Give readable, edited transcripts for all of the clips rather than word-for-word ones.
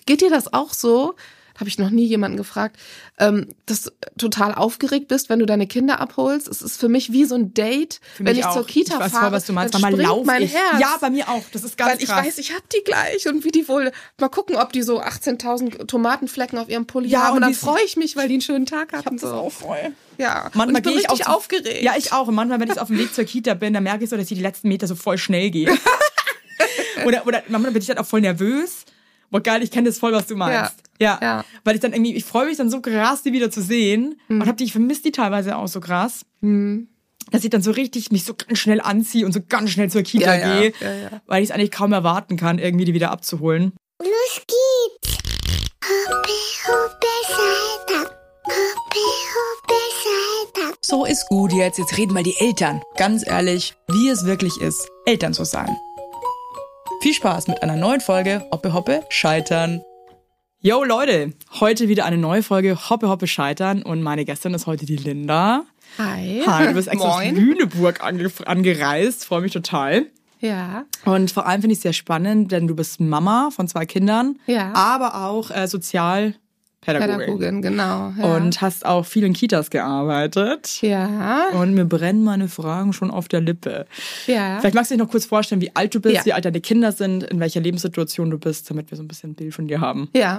Geht dir das auch so? Habe ich noch nie jemanden gefragt, dass du total aufgeregt bist, wenn du deine Kinder abholst. Es ist für mich wie so ein Date, wenn ich zur Kita fahre. Ich weiß voll, was du meinst. Dann springt mein Herz. Ja, bei mir auch. Das ist ganz krass. Weil ich weiß, ich hab die gleich und wie die wohl, mal gucken, ob die so 18.000 Tomatenflecken auf ihrem Pulli haben. Und dann freue ich mich, weil die einen schönen Tag hatten. Ich hab das auch voll. Ja, manchmal und ich bin richtig aufgeregt. Ja, ich auch. Und manchmal, wenn ich auf dem Weg zur Kita bin, dann merke ich so, dass ich die letzten Meter so voll schnell gehe. oder manchmal bin ich dann auch voll nervös. Boah, geil, ich kenne das voll, was du meinst. Ja. Weil ich freue mich dann so krass, die wieder zu sehen. Und ich vermisse die teilweise auch so krass. Dass ich dann so richtig mich so ganz schnell anziehe und so ganz schnell zur Kita gehe. Ja. Weil ich es eigentlich kaum erwarten kann, irgendwie die wieder abzuholen. Los geht's! Hoppe, hoppe, Salta. Hoppe, hoppe, Salta. So ist gut jetzt. Jetzt reden mal die Eltern. Ganz ehrlich, wie es wirklich ist, Eltern zu sein. Viel Spaß mit einer neuen Folge Hoppe Hoppe Scheitern. Yo Leute, heute wieder eine neue Folge Hoppe Hoppe Scheitern und meine Gästin ist heute die Linda. Hi. Du bist extra aus Lüneburg angereist, freue mich total. Ja. Und vor allem finde ich es sehr spannend, denn du bist Mama von 2 Kindern, aber auch Sozialpädagogin, genau. Ja. Und hast auch viel in Kitas gearbeitet. Ja. Und mir brennen meine Fragen schon auf der Lippe. Ja. Vielleicht magst du dich noch kurz vorstellen, wie alt du bist, wie alt deine Kinder sind, in welcher Lebenssituation du bist, damit wir so ein bisschen ein Bild von dir haben. Ja.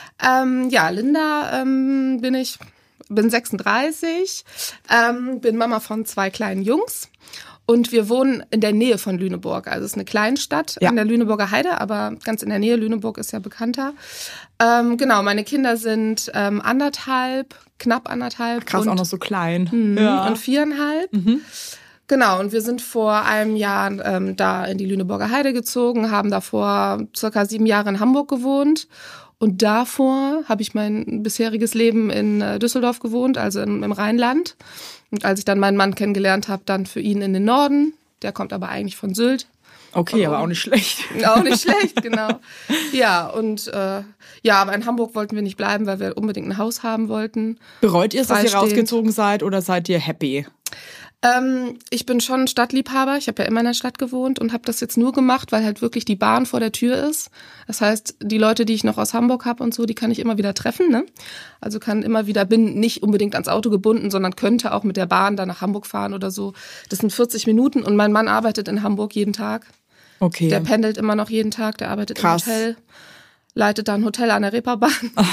Linda bin 36, bin Mama von 2 kleinen Jungs. Und wir wohnen in der Nähe von Lüneburg. Also es ist eine Kleinstadt an der Lüneburger Heide, aber ganz in der Nähe. Lüneburg ist ja bekannter. Genau, meine Kinder sind knapp anderthalb. Krass, auch noch so klein. Und 4,5. Genau, und wir sind vor einem Jahr da in die Lüneburger Heide gezogen, haben davor circa 7 Jahre in Hamburg gewohnt. Und davor habe ich mein bisheriges Leben in Düsseldorf gewohnt, also im Rheinland. Und als ich dann meinen Mann kennengelernt habe, dann für ihn in den Norden. Der kommt aber eigentlich von Sylt. Okay, aber auch nicht schlecht. Auch nicht schlecht, genau. Ja, und aber in Hamburg wollten wir nicht bleiben, weil wir unbedingt ein Haus haben wollten. Bereut ihr es, dass ihr rausgezogen seid oder seid ihr happy? Ich bin schon Stadtliebhaber. Ich habe ja immer in der Stadt gewohnt und habe das jetzt nur gemacht, weil halt wirklich die Bahn vor der Tür ist. Das heißt, die Leute, die ich noch aus Hamburg habe und so, die kann ich immer wieder treffen. Ne? Also bin nicht unbedingt ans Auto gebunden, sondern könnte auch mit der Bahn dann nach Hamburg fahren oder so. Das sind 40 Minuten und mein Mann arbeitet in Hamburg jeden Tag. Okay. Der pendelt immer noch jeden Tag, der arbeitet im Hotel, leitet dann ein Hotel an der Reeperbahn.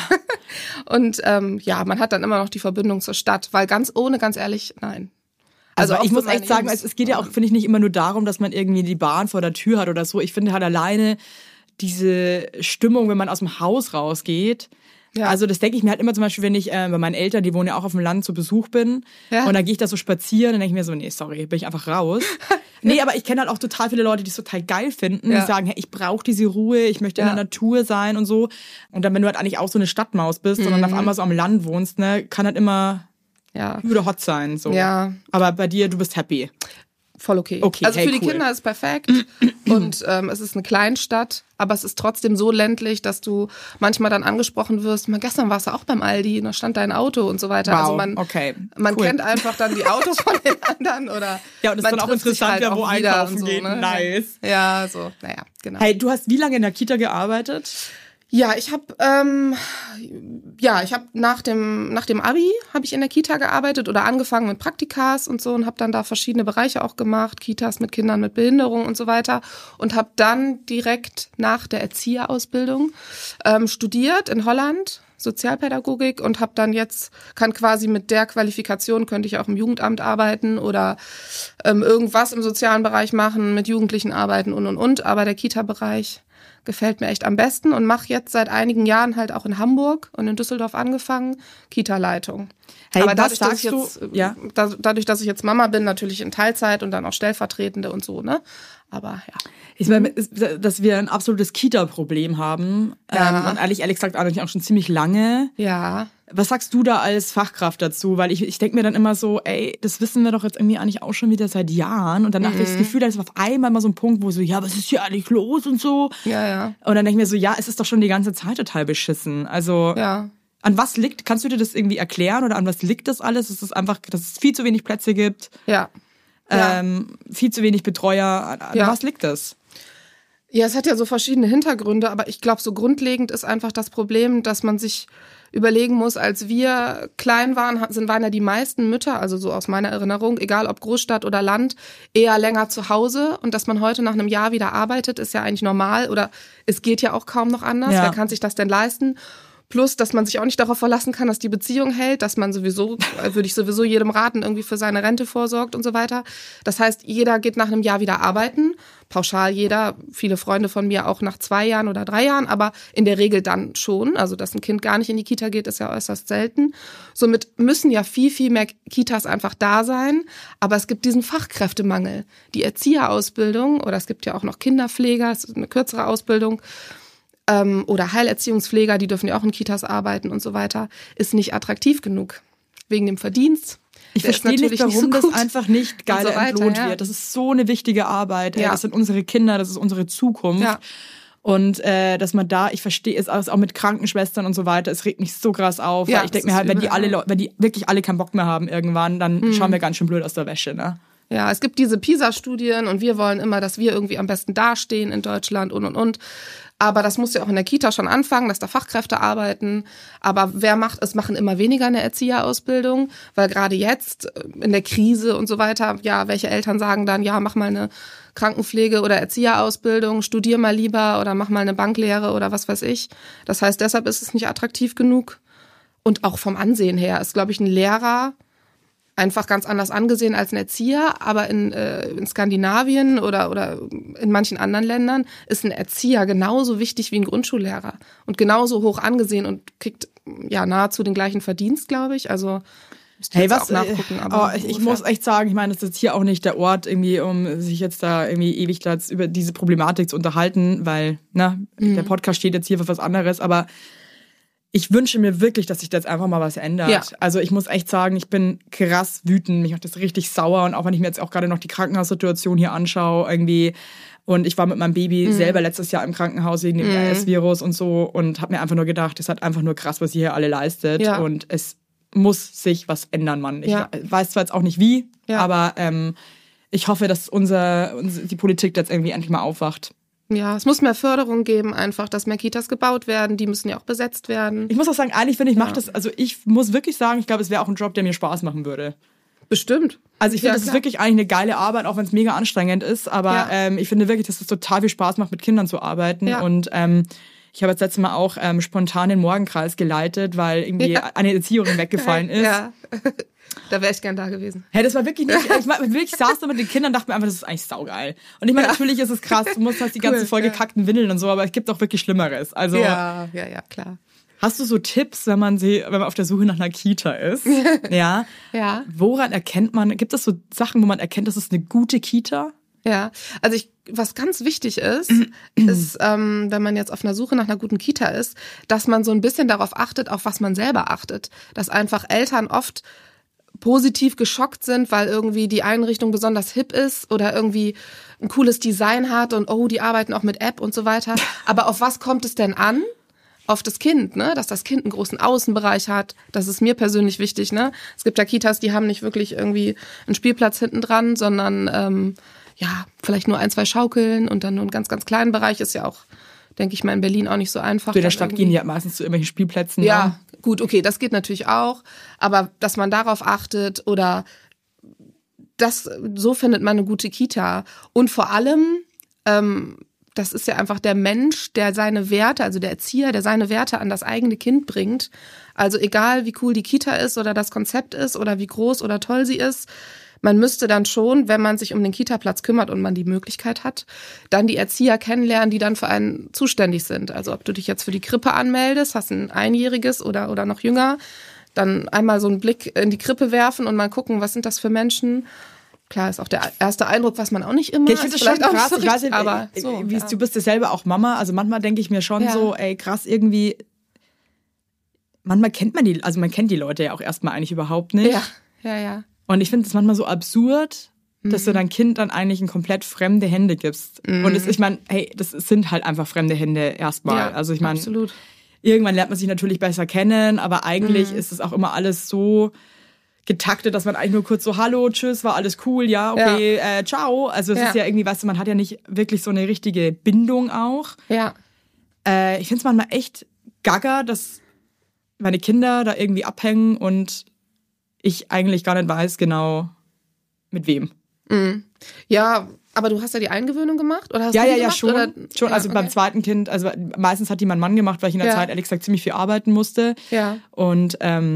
Und man hat dann immer noch die Verbindung zur Stadt, weil ganz ehrlich, nein. Also ich muss echt sagen, es geht ja auch, finde ich, nicht immer nur darum, dass man irgendwie die Bahn vor der Tür hat oder so. Ich finde halt alleine diese Stimmung, wenn man aus dem Haus rausgeht. Ja. Also das denke ich mir halt immer zum Beispiel, wenn ich bei meinen Eltern, die wohnen ja auch auf dem Land, zu Besuch bin. Ja. Und dann gehe ich da so spazieren und denke ich mir so, nee, sorry, bin ich einfach raus. Nee, aber ich kenne halt auch total viele Leute, die es total geil finden. Die sagen, hey, ich brauche diese Ruhe, ich möchte in der Natur sein und so. Und dann, wenn du halt eigentlich auch so eine Stadtmaus bist, sondern auf einmal so am Land wohnst, ne, kann halt immer würde hot sein. So. Ja. Aber bei dir, du bist happy. Voll okay. Also für die Kinder ist es perfekt und es ist eine Kleinstadt, aber es ist trotzdem so ländlich, dass du manchmal dann angesprochen wirst, gestern warst du auch beim Aldi und da stand dein Auto und so weiter. Wow, also man kennt einfach dann die Autos von den anderen oder ja, und es ist dann auch interessant, wer wo einkaufen so, geht. Ne? Nice. Ja, so, naja, genau. Hey, du hast wie lange in der Kita gearbeitet? Ja, ich habe nach dem Abi habe ich in der Kita gearbeitet oder angefangen mit Praktikas und so und habe dann da verschiedene Bereiche auch gemacht, Kitas mit Kindern mit Behinderung und so weiter und habe dann direkt nach der Erzieherausbildung studiert in Holland, Sozialpädagogik und habe dann kann quasi mit der Qualifikation könnte ich auch im Jugendamt arbeiten oder irgendwas im sozialen Bereich machen, mit Jugendlichen arbeiten und, aber der Kita-Bereich gefällt mir echt am besten und mache jetzt seit einigen Jahren halt auch in Hamburg und in Düsseldorf angefangen, Kita-Leitung. Hey, aber dadurch, dass ich jetzt Mama bin, natürlich in Teilzeit und dann auch Stellvertretende und so, ne? Aber ja. Ich meine, dass wir ein absolutes Kita-Problem haben. Und ehrlich gesagt eigentlich auch schon ziemlich lange. Ja. Was sagst du da als Fachkraft dazu? Weil ich denke mir dann immer so, ey, das wissen wir doch jetzt irgendwie eigentlich auch schon wieder seit Jahren. Und dann habe ich das Gefühl, da ist auf einmal mal so ein Punkt, wo so, ja, was ist hier eigentlich los und so. Ja. Und dann denke ich mir so, ja, es ist doch schon die ganze Zeit total beschissen. Also an was liegt, kannst du dir das irgendwie erklären oder an was liegt das alles? Ist es einfach, dass es viel zu wenig Plätze gibt? Ja. Viel zu wenig Betreuer. An was liegt das? Ja, es hat ja so verschiedene Hintergründe, aber ich glaube, so grundlegend ist einfach das Problem, dass man sich überlegen muss, als wir klein waren, waren ja die meisten Mütter, also so aus meiner Erinnerung, egal ob Großstadt oder Land, eher länger zu Hause. Und dass man heute nach einem Jahr wieder arbeitet, ist ja eigentlich normal oder es geht ja auch kaum noch anders. Ja. Wer kann sich das denn leisten? Plus, dass man sich auch nicht darauf verlassen kann, dass die Beziehung hält, dass man sowieso, würde ich sowieso jedem raten, irgendwie für seine Rente vorsorgt und so weiter. Das heißt, jeder geht nach einem Jahr wieder arbeiten. Pauschal jeder, viele Freunde von mir auch nach 2 Jahren oder 3 Jahren, aber in der Regel dann schon. Also, dass ein Kind gar nicht in die Kita geht, ist ja äußerst selten. Somit müssen ja viel, viel mehr Kitas einfach da sein. Aber es gibt diesen Fachkräftemangel. Die Erzieherausbildung, oder es gibt ja auch noch Kinderpfleger, es ist eine kürzere Ausbildung, oder Heilerziehungspfleger, die dürfen ja auch in Kitas arbeiten und so weiter, ist nicht attraktiv genug. Wegen dem Verdienst. Ich verstehe nicht, warum das einfach nicht geil entlohnt wird. Das ist so eine wichtige Arbeit. Ja. Das sind unsere Kinder, das ist unsere Zukunft. Ja. Und dass man da, ich verstehe es auch mit Krankenschwestern und so weiter, es regt mich so krass auf. Ja, weil ich denke mir halt, wenn die wirklich alle keinen Bock mehr haben irgendwann, dann schauen wir ganz schön blöd aus der Wäsche, ne? Ja, es gibt diese PISA-Studien und wir wollen immer, dass wir irgendwie am besten dastehen in Deutschland und. Aber das muss ja auch in der Kita schon anfangen, dass da Fachkräfte arbeiten. Aber es machen immer weniger eine Erzieherausbildung, weil gerade jetzt in der Krise und so weiter, ja, welche Eltern sagen dann, ja, mach mal eine Krankenpflege- oder Erzieherausbildung, studier mal lieber oder mach mal eine Banklehre oder was weiß ich. Das heißt, deshalb ist es nicht attraktiv genug. Und auch vom Ansehen her ist, glaube ich, ein Lehrer einfach ganz anders angesehen als ein Erzieher, aber in Skandinavien oder in manchen anderen Ländern ist ein Erzieher genauso wichtig wie ein Grundschullehrer und genauso hoch angesehen und kriegt ja nahezu den gleichen Verdienst, glaube ich. Also hey, was? Auch nachgucken, aber ich muss echt sagen, ich meine, das ist jetzt hier auch nicht der Ort, irgendwie, um sich jetzt da irgendwie ewig über diese Problematik zu unterhalten, weil der Podcast steht jetzt hier für was anderes, aber ich wünsche mir wirklich, dass sich da jetzt einfach mal was ändert. Ja. Also ich muss echt sagen, ich bin krass wütend. Mich macht das richtig sauer. Und auch wenn ich mir jetzt auch gerade noch die Krankenhaussituation hier anschaue irgendwie. Und ich war mit meinem Baby selber letztes Jahr im Krankenhaus wegen dem RS-Virus und so. Und habe mir einfach nur gedacht, das ist halt einfach nur krass, was ihr hier alle leistet. Ja. Und es muss sich was ändern, Mann. Ich weiß zwar jetzt auch nicht wie, aber ich hoffe, dass die Politik jetzt irgendwie endlich mal aufwacht. Ja, es muss mehr Förderung geben, einfach, dass mehr Kitas gebaut werden. Die müssen ja auch besetzt werden. Ich muss auch sagen, eigentlich finde ich, ich muss wirklich sagen, ich glaube, es wäre auch ein Job, der mir Spaß machen würde. Bestimmt. Also ich finde, das ist wirklich eigentlich eine geile Arbeit, auch wenn es mega anstrengend ist. Aber ich finde wirklich, dass es total viel Spaß macht, mit Kindern zu arbeiten. Ja. Und ich habe jetzt letztes Mal auch spontan den Morgenkreis geleitet, weil irgendwie eine Erzieherin weggefallen ist. Ja. Da wäre ich gern da gewesen. Hey, das war wirklich nicht, ich saß da mit den Kindern und dachte mir einfach, das ist eigentlich saugeil. Und ich meine, natürlich ist es krass, du musst halt die ganze vollgekackten Windeln und so, aber es gibt auch wirklich Schlimmeres. Also, ja, klar. Hast du so Tipps, wenn man auf der Suche nach einer Kita ist? Ja. Woran erkennt man, gibt es so Sachen, wo man erkennt, das ist eine gute Kita? Ja, also was ganz wichtig ist, wenn man jetzt auf einer Suche nach einer guten Kita ist, dass man so ein bisschen darauf achtet, auf was man selber achtet. Dass einfach Eltern oft positiv geschockt sind, weil irgendwie die Einrichtung besonders hip ist oder irgendwie ein cooles Design hat und die arbeiten auch mit App und so weiter. Aber auf was kommt es denn an? Auf das Kind, ne? Dass das Kind einen großen Außenbereich hat. Das ist mir persönlich wichtig, ne? Es gibt ja Kitas, die haben nicht wirklich irgendwie einen Spielplatz hinten dran, sondern vielleicht nur 1, 2 Schaukeln und dann nur einen ganz, ganz kleinen Bereich. Ist ja auch, denke ich mal, in Berlin auch nicht so einfach. In der Stadt gehen die ja meistens zu irgendwelchen Spielplätzen. Ja, gut, okay, das geht natürlich auch. Aber dass man darauf achtet oder so findet man eine gute Kita. Und vor allem, das ist ja einfach der Mensch, der seine Werte, also der Erzieher, der seine Werte an das eigene Kind bringt. Also egal, wie cool die Kita ist oder das Konzept ist oder wie groß oder toll sie ist, man müsste dann schon, wenn man sich um den Kita-Platz kümmert und man die Möglichkeit hat, dann die Erzieher kennenlernen, die dann für einen zuständig sind. Also ob du dich jetzt für die Krippe anmeldest, hast ein Einjähriges oder noch jünger, dann einmal so einen Blick in die Krippe werfen und mal gucken, was sind das für Menschen. Klar, ist auch der erste Eindruck, was man auch nicht immer. Ich finde das schon krass. So ich weiß nicht, aber du bist ja selber auch Mama. Also manchmal denke ich mir schon so, ey, krass, irgendwie. Manchmal kennt man die Leute ja auch erstmal eigentlich überhaupt nicht. Ja. Und ich finde es manchmal so absurd, dass du dein Kind dann eigentlich in komplett fremde Hände gibst. Und ich meine, hey, das sind halt einfach fremde Hände erstmal. Ja, also ich meine, absolut. Irgendwann lernt man sich natürlich besser kennen, aber eigentlich ist es auch immer alles so getaktet, dass man eigentlich nur kurz so, hallo, tschüss, war alles cool, ja, okay, ciao. Also es ist ja irgendwie, weißt du, man hat ja nicht wirklich so eine richtige Bindung auch. Ja. Ich finde es manchmal echt gaga, dass meine Kinder da irgendwie abhängen und ich eigentlich gar nicht weiß genau, mit wem. Mhm. Ja, aber du hast ja die Eingewöhnung gemacht? Oder hast du die gemacht, schon. Oder? Schon, also beim zweiten Kind, also meistens hat die mein Mann gemacht, weil ich in der Zeit, ehrlich gesagt, ziemlich viel arbeiten musste. Ja. Und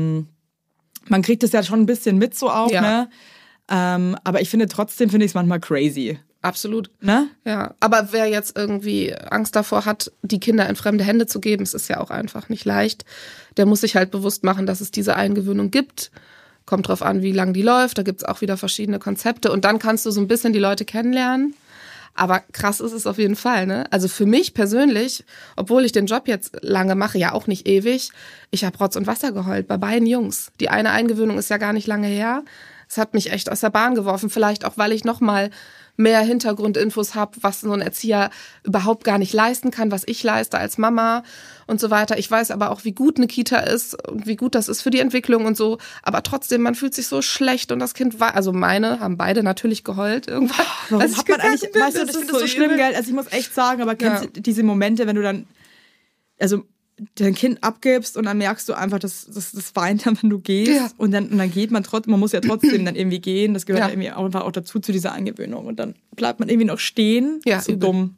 man kriegt das ja schon ein bisschen mit so auch, ne? Aber ich finde es manchmal crazy. Absolut. Ne? Ja, aber wer jetzt irgendwie Angst davor hat, die Kinder in fremde Hände zu geben, es ist ja auch einfach nicht leicht, der muss sich halt bewusst machen, dass es diese Eingewöhnung gibt. Kommt drauf an, wie lang die läuft. Da gibt's auch wieder verschiedene Konzepte. Und dann kannst du so ein bisschen die Leute kennenlernen. Aber krass ist es auf jeden Fall, ne? Also für mich persönlich, obwohl ich den Job jetzt lange mache, ja auch nicht ewig, ich habe Rotz und Wasser geheult bei beiden Jungs. Die eine Eingewöhnung ist ja gar nicht lange her. Es hat mich echt aus der Bahn geworfen. Vielleicht auch, weil ich noch mal mehr Hintergrundinfos habe, was so ein Erzieher überhaupt gar nicht leisten kann, was ich leiste als Mama und so weiter. Ich weiß aber auch, wie gut eine Kita ist und wie gut das ist für die Entwicklung und so. Aber trotzdem, man fühlt sich so schlecht und das Kind war, also meine haben beide natürlich geheult irgendwann. Warum hat man eigentlich, weißt du, ich finde das so schlimm, gell? Also ich muss echt sagen, aber kennst du diese Momente, wenn du dann, also dein Kind abgibst und dann merkst du einfach, das weint dann, wenn du gehst und dann geht man trotzdem, man muss ja trotzdem dann irgendwie gehen, das gehört ja irgendwie auch dazu zu dieser Eingewöhnung und dann bleibt man irgendwie noch stehen, so übel. Dumm.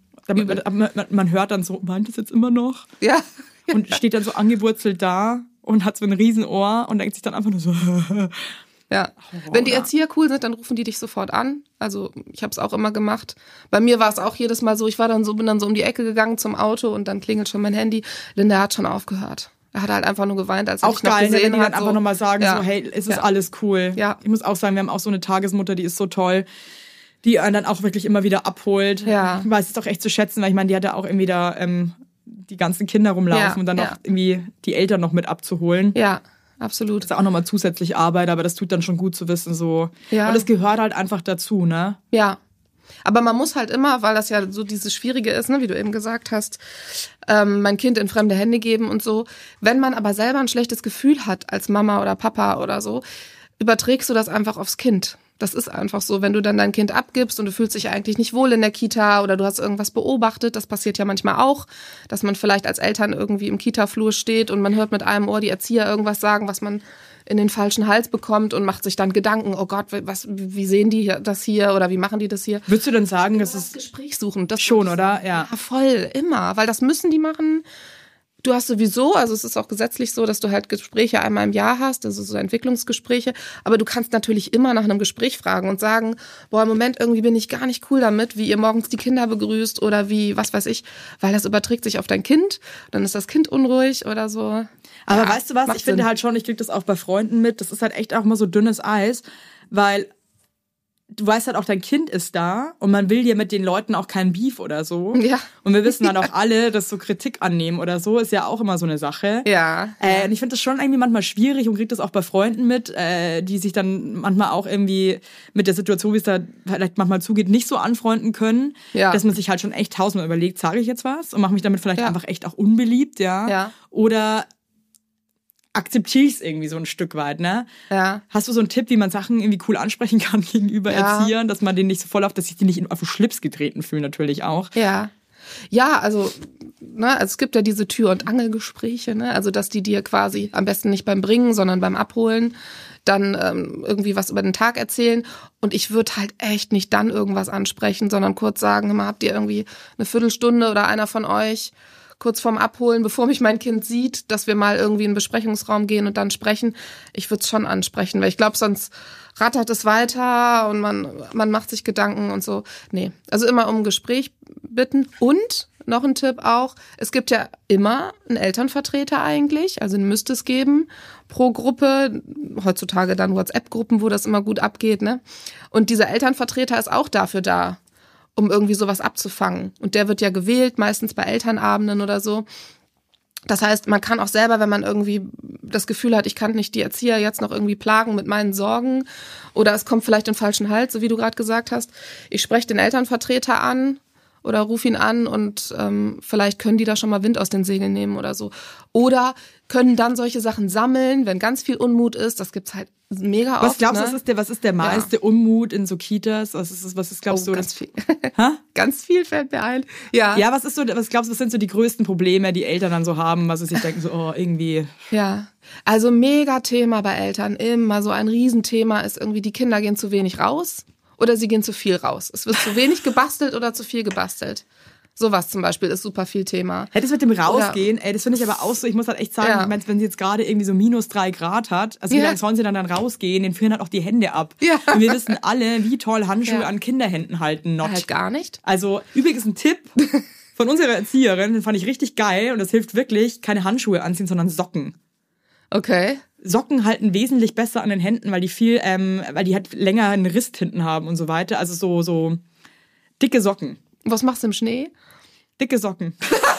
Man hört dann so, weint das jetzt immer noch? Ja. Und steht dann so angewurzelt da und hat so ein Riesenohr und denkt sich dann einfach nur so, ja, wenn die Erzieher cool sind, dann rufen die dich sofort an. Also ich habe es auch immer gemacht. Bei mir war es auch jedes Mal so, bin dann so um die Ecke gegangen zum Auto und dann klingelt schon mein Handy. Linda hat schon aufgehört. Er hat halt einfach nur geweint, als er mich noch gesehen hat. Auch geil, wenn die dann einfach nochmal sagen, so hey, es ist alles cool. Ja. Ich muss auch sagen, wir haben auch so eine Tagesmutter, die ist so toll, die einen dann auch wirklich immer wieder abholt. Ja. Ich weiß es doch echt zu schätzen, weil ich meine, die hat ja auch irgendwie da die ganzen Kinder rumlaufen und dann noch irgendwie die Eltern noch mit abzuholen. Ja. Absolut. Das ist auch nochmal zusätzlich Arbeit, aber das tut dann schon gut zu wissen, so. Ja. Und das gehört halt einfach dazu, ne? Ja. Aber man muss halt immer, weil das ja so dieses Schwierige ist, ne, wie du eben gesagt hast, mein Kind in fremde Hände geben und so. Wenn man aber selber ein schlechtes Gefühl hat als Mama oder Papa oder so, überträgst du das einfach aufs Kind. Das ist einfach so, wenn du dann dein Kind abgibst und du fühlst dich eigentlich nicht wohl in der Kita oder du hast irgendwas beobachtet, das passiert ja manchmal auch, dass man vielleicht als Eltern irgendwie im Kita-Flur steht und man hört mit einem Ohr die Erzieher irgendwas sagen, was man in den falschen Hals bekommt und macht sich dann Gedanken, oh Gott, wie sehen die das hier oder wie machen die das hier? Würdest du denn sagen, dass es Gespräch suchen? Das schon, oder? Ja, voll, immer, weil das müssen die machen. Du hast sowieso, also es ist auch gesetzlich so, dass du halt Gespräche einmal im Jahr hast, also so Entwicklungsgespräche, aber du kannst natürlich immer nach einem Gespräch fragen und sagen, boah, im Moment irgendwie bin ich gar nicht cool damit, wie ihr morgens die Kinder begrüßt oder wie, was weiß ich, weil das überträgt sich auf dein Kind, dann ist das Kind unruhig oder so. Aber ja, weißt du was, ich finde halt schon, ich kriege das auch bei Freunden mit, das ist halt echt auch immer so dünnes Eis, weil du weißt halt auch, dein Kind ist da und man will ja mit den Leuten auch keinen Beef oder so. Ja. Und wir wissen dann auch alle, dass so Kritik annehmen oder so ist ja auch immer so eine Sache. Ja. Und ich finde das schon irgendwie manchmal schwierig und kriege das auch bei Freunden mit, die sich dann manchmal auch irgendwie mit der Situation, wie es da vielleicht manchmal zugeht, nicht so anfreunden können. Ja. Dass man sich halt schon echt tausendmal überlegt, sage ich jetzt was und mache mich damit vielleicht einfach echt auch unbeliebt, ja. Oder akzeptiere ich es irgendwie so ein Stück weit, ne? Ja. Hast du so einen Tipp, wie man Sachen irgendwie cool ansprechen kann gegenüber Erziehern, dass man denen nicht so voll dass sich die nicht auf den Schlips getreten fühlen natürlich auch? Ja. Ja, also es gibt ja diese Tür- und Angelgespräche, ne? Also dass die dir quasi am besten nicht beim Bringen, sondern beim Abholen dann irgendwie was über den Tag erzählen. Und ich würde halt echt nicht dann irgendwas ansprechen, sondern kurz sagen, habt ihr irgendwie eine Viertelstunde oder einer von euch kurz vorm Abholen, bevor mich mein Kind sieht, dass wir mal irgendwie in den Besprechungsraum gehen und dann sprechen. Ich würde es schon ansprechen, weil ich glaube, sonst rattert es weiter und man macht sich Gedanken und so. Nee, also immer um ein Gespräch bitten. Und noch ein Tipp auch, es gibt ja immer einen Elternvertreter eigentlich, also den müsste es geben pro Gruppe, heutzutage dann WhatsApp-Gruppen, wo das immer gut abgeht, ne? Und dieser Elternvertreter ist auch dafür da, um irgendwie sowas abzufangen. Und der wird ja gewählt, meistens bei Elternabenden oder so. Das heißt, man kann auch selber, wenn man irgendwie das Gefühl hat, ich kann nicht die Erzieher jetzt noch irgendwie plagen mit meinen Sorgen oder es kommt vielleicht in den falschen Hals, so wie du gerade gesagt hast, ich spreche den Elternvertreter an oder ruf ihn an und vielleicht können die da schon mal Wind aus den Segeln nehmen oder so. Oder können dann solche Sachen sammeln, wenn ganz viel Unmut ist. Das gibt's halt mega oft. Was glaubst du, was ist der meiste Unmut in so Kitas? Was ist glaubst du? Ganz viel. Ganz viel fällt mir ein. Ja. Ja, was glaubst du, was sind so die größten Probleme, die Eltern dann so haben, was sie sich denken, so, oh, irgendwie. Ja. Also mega Thema bei Eltern. Immer so ein Riesenthema ist irgendwie, die Kinder gehen zu wenig raus oder sie gehen zu viel raus. Es wird zu wenig gebastelt oder zu viel gebastelt. Sowas zum Beispiel ist super viel Thema. Das mit dem Rausgehen, das finde ich aber auch so, ich muss halt echt sagen, ich meine, wenn sie jetzt gerade irgendwie so -3 Grad hat, also wie lange sollen sie dann rausgehen, denen frieren halt auch die Hände ab. Ja. Und wir wissen alle, wie toll Handschuhe an Kinderhänden halten. Halt gar nicht. Also übrigens ein Tipp von unserer Erzieherin, den fand ich richtig geil und das hilft wirklich, keine Handschuhe anziehen, sondern Socken. Okay. Socken halten wesentlich besser an den Händen, weil die weil die halt länger einen Riss hinten haben und so weiter. Also so dicke Socken. Was machst du im Schnee? Dicke Socken.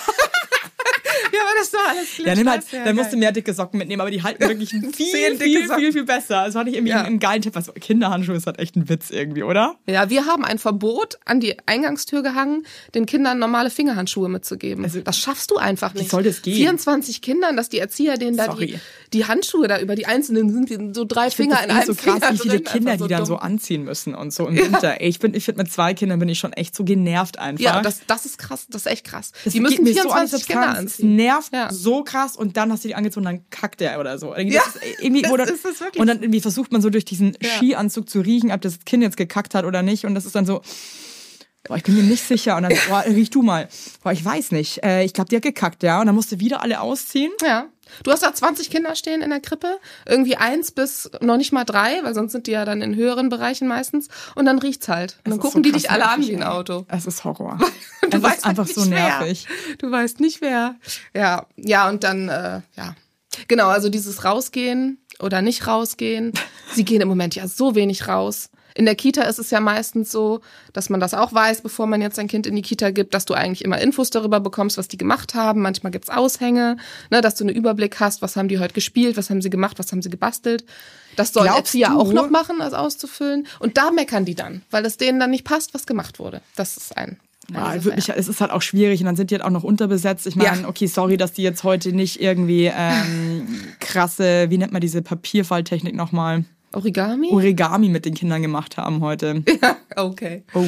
Ja, aber das ist doch alles Ja, nimm halt, dann musst du mehr dicke Socken mitnehmen, aber die halten wirklich viel besser. Also hatte ich irgendwie einen geilen Tipp. Also Kinderhandschuhe ist halt echt ein Witz irgendwie, oder? Ja, wir haben ein Verbot an die Eingangstür gehangen, den Kindern normale Fingerhandschuhe mitzugeben. Also, das schaffst du einfach nicht. Wie soll das gehen? 24 Kindern, dass die Erzieher denen da die Handschuhe da über die einzelnen sind, so 3 Finger in einem so krass, Finger wie viele drin, Kinder, die dann so anziehen müssen und so im Winter. Ey, ich finde mit 2 Kindern bin ich schon echt so genervt einfach. Ja, das ist krass, das ist echt krass. Die müssen 24 Kinder anziehen. Das nervt so krass und dann hast du die angezogen und dann kackt der oder so. Ja, das ist wirklich. Und dann irgendwie versucht man so durch diesen Skianzug zu riechen, ob das Kind jetzt gekackt hat oder nicht und das ist dann so, boah, ich bin mir nicht sicher und dann, boah, riech du mal. Boah, ich weiß nicht. Ich glaube, die hat gekackt, ja. Und dann musst du wieder alle ausziehen. Ja. Du hast da 20 Kinder stehen in der Krippe, irgendwie 1 bis noch nicht mal 3, weil sonst sind die ja dann in höheren Bereichen meistens. Und dann riecht's halt. Und dann gucken die dich alle an wie ein Auto. Es ist Horror. Du weißt ist einfach so nervig. Du weißt nicht wer. Ja, und dann, Genau, also dieses Rausgehen oder nicht rausgehen. Sie gehen im Moment ja so wenig raus. In der Kita ist es ja meistens so, dass man das auch weiß, bevor man jetzt ein Kind in die Kita gibt, dass du eigentlich immer Infos darüber bekommst, was die gemacht haben. Manchmal gibt's Aushänge, ne, dass du einen Überblick hast, was haben die heute gespielt, was haben sie gemacht, was haben sie gebastelt. Das sollen Erzieher auch noch machen, das auszufüllen. Und da meckern die dann, weil es denen dann nicht passt, was gemacht wurde. Das ist es ist halt auch schwierig und dann sind die halt auch noch unterbesetzt. Ich meine, okay, sorry, dass die jetzt heute nicht irgendwie krasse, wie nennt man diese Papierfalltechnik nochmal? Origami mit den Kindern gemacht haben heute. Ja, okay. Oh.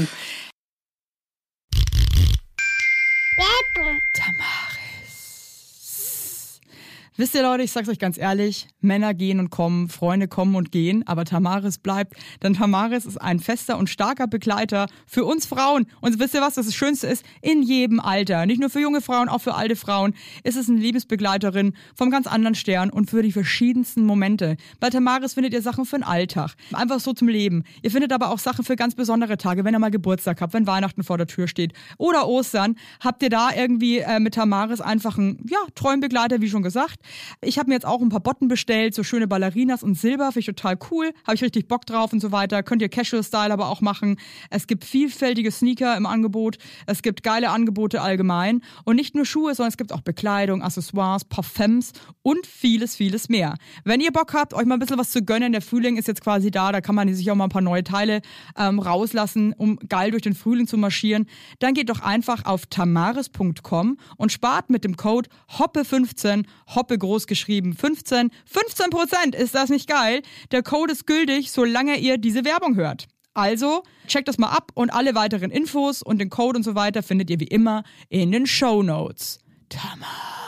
Wisst ihr, Leute, ich sag's euch ganz ehrlich, Männer gehen und kommen, Freunde kommen und gehen, aber Tamaris bleibt. Denn Tamaris ist ein fester und starker Begleiter für uns Frauen. Und wisst ihr, was das Schönste ist? In jedem Alter, nicht nur für junge Frauen, auch für alte Frauen, ist es eine Liebesbegleiterin vom ganz anderen Stern und für die verschiedensten Momente. Bei Tamaris findet ihr Sachen für den Alltag, einfach so zum Leben. Ihr findet aber auch Sachen für ganz besondere Tage, wenn ihr mal Geburtstag habt, wenn Weihnachten vor der Tür steht oder Ostern. Habt ihr da irgendwie mit Tamaris einfach einen treuen Begleiter, wie schon gesagt. Ich habe mir jetzt auch ein paar Botten bestellt, so schöne Ballerinas und Silber, finde ich total cool, habe ich richtig Bock drauf und so weiter. Könnt ihr Casual-Style aber auch machen. Es gibt vielfältige Sneaker im Angebot, es gibt geile Angebote allgemein und nicht nur Schuhe, sondern es gibt auch Bekleidung, Accessoires, Parfums und vieles, vieles mehr. Wenn ihr Bock habt, euch mal ein bisschen was zu gönnen, der Frühling ist jetzt quasi da kann man sich auch mal ein paar neue Teile rauslassen, um geil durch den Frühling zu marschieren, dann geht doch einfach auf tamaris.com und spart mit dem Code HOPPE15, Hoppe groß geschrieben, 15%. Ist das nicht geil? Der Code ist gültig, solange ihr diese Werbung hört. Also, checkt das mal ab und alle weiteren Infos und den Code und so weiter findet ihr wie immer in den Shownotes. Tamaris.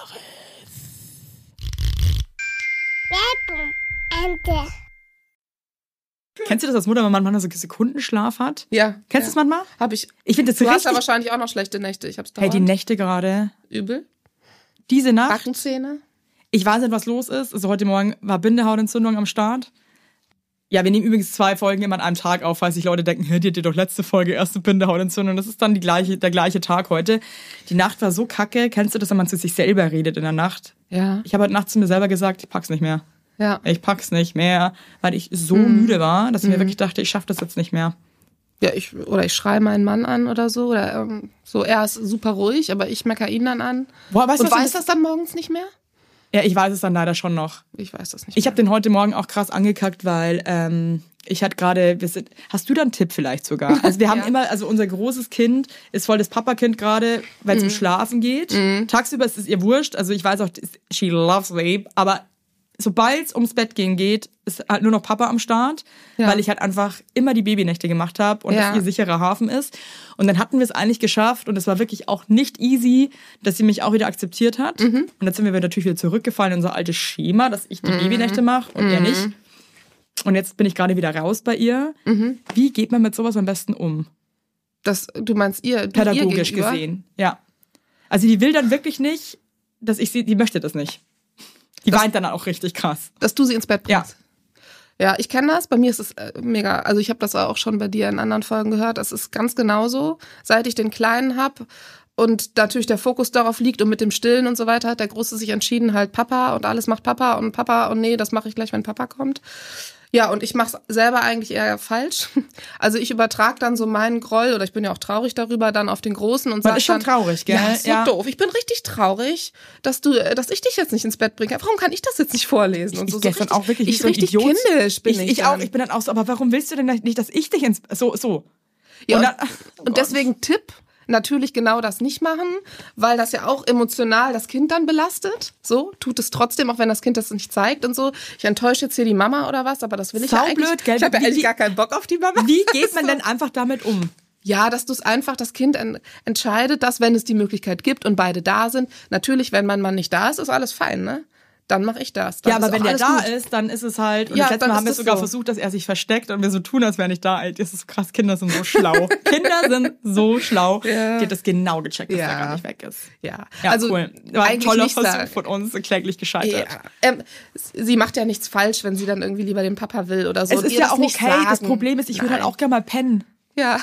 Ente. Kennst du das als Mutter, wenn man manchmal so Sekundenschlaf hat? Ja. Kennst du das manchmal? Hab ich. Ich finde das du richtig. hast ja wahrscheinlich auch noch schlechte Nächte. Ich hab's dauernd. Hey, die Nächte gerade. Übel. Diese Nacht. Backenzähne. Ich weiß nicht, was los ist. Also heute Morgen war Bindehautentzündung am Start. Ja, wir nehmen übrigens 2 Folgen immer an einem Tag auf, falls sich Leute denken, die hat dir doch letzte Folge erste Bindehautentzündung. Das ist dann der gleiche Tag heute. Die Nacht war so kacke. Kennst du das, wenn man zu sich selber redet in der Nacht? Ja. Ich habe heute Nacht zu mir selber gesagt, ich pack's nicht mehr. Ja. Ich pack's nicht mehr, weil ich so müde war, dass ich mir wirklich dachte, ich schaffe das jetzt nicht mehr. Ja, ich schreie meinen Mann an oder so. Oder so, er ist super ruhig, aber ich meckere ihn dann an. Boah, weißt du, weiß das dann morgens nicht mehr? Ja, ich weiß es dann leider schon noch. Ich weiß das nicht. Ich habe den heute Morgen auch krass angekackt, weil ich hatte gerade, hast du da einen Tipp vielleicht sogar? Also wir haben immer, also unser großes Kind ist voll das Papakind gerade, weil es um Schlafen geht. Tagsüber ist es ihr wurscht, also ich weiß auch, she loves sleep, aber sobald es ums Bett gehen geht, ist halt nur noch Papa am Start, weil ich halt einfach immer die Babynächte gemacht habe und das ihr sicherer Hafen ist. Und dann hatten wir es eigentlich geschafft und es war wirklich auch nicht easy, dass sie mich auch wieder akzeptiert hat. Und dann sind wir natürlich wieder zurückgefallen in unser altes Schema, dass ich die Babynächte mache und er nicht. Und jetzt bin ich gerade wieder raus bei ihr. Wie geht man mit sowas am besten um? Du meinst pädagogisch gesehen, ja. Also die will dann wirklich nicht, dass ich sie, die möchte das nicht. Die weint dann auch richtig krass. Dass du sie ins Bett bringst. Ja, ich kenne das. Bei mir ist es mega. Also ich habe das auch schon bei dir in anderen Folgen gehört. Das ist ganz genauso. Seit ich den Kleinen habe und natürlich der Fokus darauf liegt und mit dem Stillen und so weiter, hat der Große sich entschieden, halt Papa und alles macht Papa und nee, das mache ich gleich, wenn Papa kommt. Ja, und ich mache es selber eigentlich eher falsch. Also ich übertrage dann so meinen Groll, oder ich bin ja auch traurig darüber, dann auf den Großen und sage dann... Man ist schon traurig, gell? Ja, so doof. Ich bin richtig traurig, dass ich dich jetzt nicht ins Bett bringe. Warum kann ich das jetzt nicht vorlesen? Und ich so gestern richtig, auch wirklich ich so ein richtig Idiot. kindisch bin ich auch. Ich bin dann auch so, aber warum willst du denn nicht, dass ich dich ins... So. Ja, und deswegen Tipp... Natürlich genau das nicht machen, weil das ja auch emotional das Kind dann belastet. So, tut es trotzdem, auch wenn das Kind das nicht zeigt und so. Ich enttäusche jetzt hier die Mama oder was, aber das will ich ja eigentlich. Saublöd, gell? Ich habe ja eigentlich gar keinen Bock auf die Mama. Wie geht man denn einfach damit um? Ja, dass du es einfach, das Kind entscheidet, dass, wenn es die Möglichkeit gibt und beide da sind, natürlich, wenn mein Mann nicht da ist, ist alles fein, ne? Dann mache ich das. Dann ja, aber wenn der da gut. ist, dann ist es halt... Und das letzte Mal haben wir sogar versucht, dass er sich versteckt und wir so tun, als wäre er nicht da. Ey, das ist so krass, Kinder sind so schlau. Kinder sind so schlau. Ja. Die hat das genau gecheckt, dass er gar nicht weg ist. Ja, also cool. War ein toller Versuch von uns, kläglich gescheitert. Ja. Sie macht ja nichts falsch, wenn sie dann irgendwie lieber den Papa will oder so. Es ist ja auch okay. Sagen. Das Problem ist, ich würde halt auch gerne mal pennen. Ja.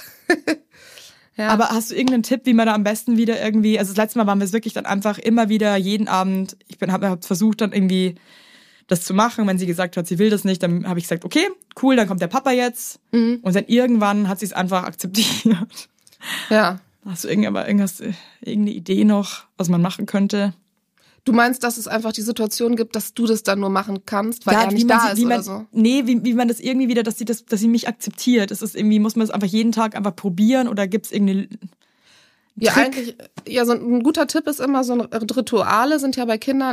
Ja. Aber hast du irgendeinen Tipp, wie man da am besten wieder irgendwie, also das letzte Mal waren wir es wirklich dann einfach immer wieder jeden Abend, hab versucht dann irgendwie das zu machen, wenn sie gesagt hat, sie will das nicht, dann habe ich gesagt, okay, cool, dann kommt der Papa jetzt und dann irgendwann hat sie es einfach akzeptiert. Ja. Hast du irgendeine Idee noch, was man machen könnte? Du meinst, dass es einfach die Situation gibt, dass du das dann nur machen kannst, weil er nicht da ist oder so? Nee, wie man das irgendwie wieder, dass sie mich akzeptiert. Ist es irgendwie, muss man das einfach jeden Tag einfach probieren oder gibt's irgendeine Ja, eigentlich, ja, so ein guter Tipp ist immer so Rituale sind ja bei Kindern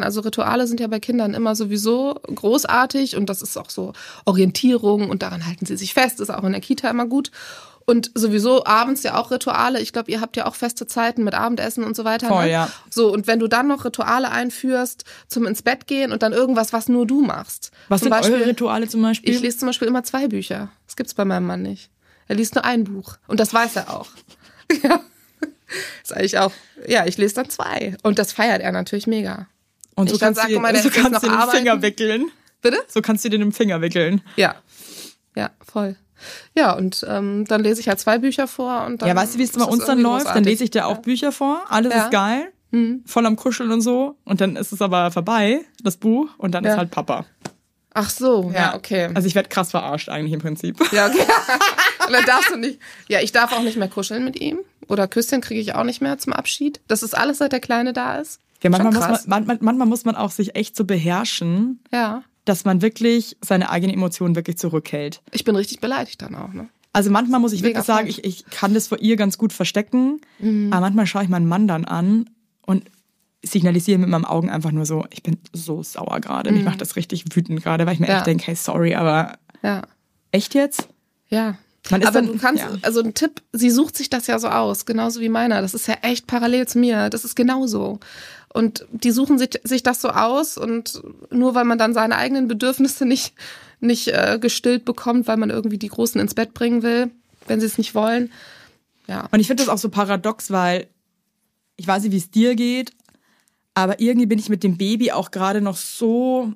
immer sowieso großartig und das ist auch so Orientierung und daran halten sie sich fest, ist auch in der Kita immer gut. Und sowieso abends ja auch Rituale. Ich glaube, ihr habt ja auch feste Zeiten mit Abendessen und so weiter. Voll, ne? ja. So, und wenn du dann noch Rituale einführst zum ins Bett gehen und dann irgendwas, was nur du machst. Was sind eure Rituale zum Beispiel? Ich lese zum Beispiel immer 2 Bücher. Das gibt's bei meinem Mann nicht. Er liest nur ein Buch. Und das weiß er auch. Ja. Ist eigentlich auch, ja, ich lese dann 2. Und das feiert er natürlich mega. Und so kannst du dir den Finger wickeln. Bitte? So kannst du dir den Finger wickeln. Ja. Ja, voll. Ja, und dann lese ich halt 2 Bücher vor. Und dann ja, weißt du, wie es bei uns dann läuft? Großartig. Dann lese ich dir auch Bücher vor. Alles ist geil. Voll am Kuscheln und so. Und dann ist es aber vorbei, das Buch. Und dann ist halt Papa. Ach so, ja, okay. Also ich werde krass verarscht eigentlich im Prinzip. Ja, okay. Und dann darfst du nicht. Ja, ich darf auch nicht mehr kuscheln mit ihm. Oder Küsschen kriege ich auch nicht mehr zum Abschied. Das ist alles, seit der Kleine da ist. Ja, manchmal muss man auch sich echt so beherrschen. Ja. Dass man wirklich seine eigenen Emotionen wirklich zurückhält. Ich bin richtig beleidigt dann auch, ne? Also manchmal muss ich wirklich sagen, ich kann das vor ihr ganz gut verstecken, aber manchmal schaue ich meinen Mann dann an und signalisiere mit meinen Augen einfach nur so, ich bin so sauer gerade. Mich macht das richtig wütend gerade, weil ich mir echt denke, hey, sorry, aber echt jetzt? Ja. Aber du kannst, also ein Tipp, sie sucht sich das ja so aus, genauso wie meiner. Das ist ja echt parallel zu mir. Das ist genauso. Und die suchen sich das so aus und nur weil man dann seine eigenen Bedürfnisse nicht gestillt bekommt, weil man irgendwie die Großen ins Bett bringen will, wenn sie es nicht wollen. Ja. Und ich finde das auch so paradox, weil ich weiß nicht, wie es dir geht, aber irgendwie bin ich mit dem Baby auch gerade noch so,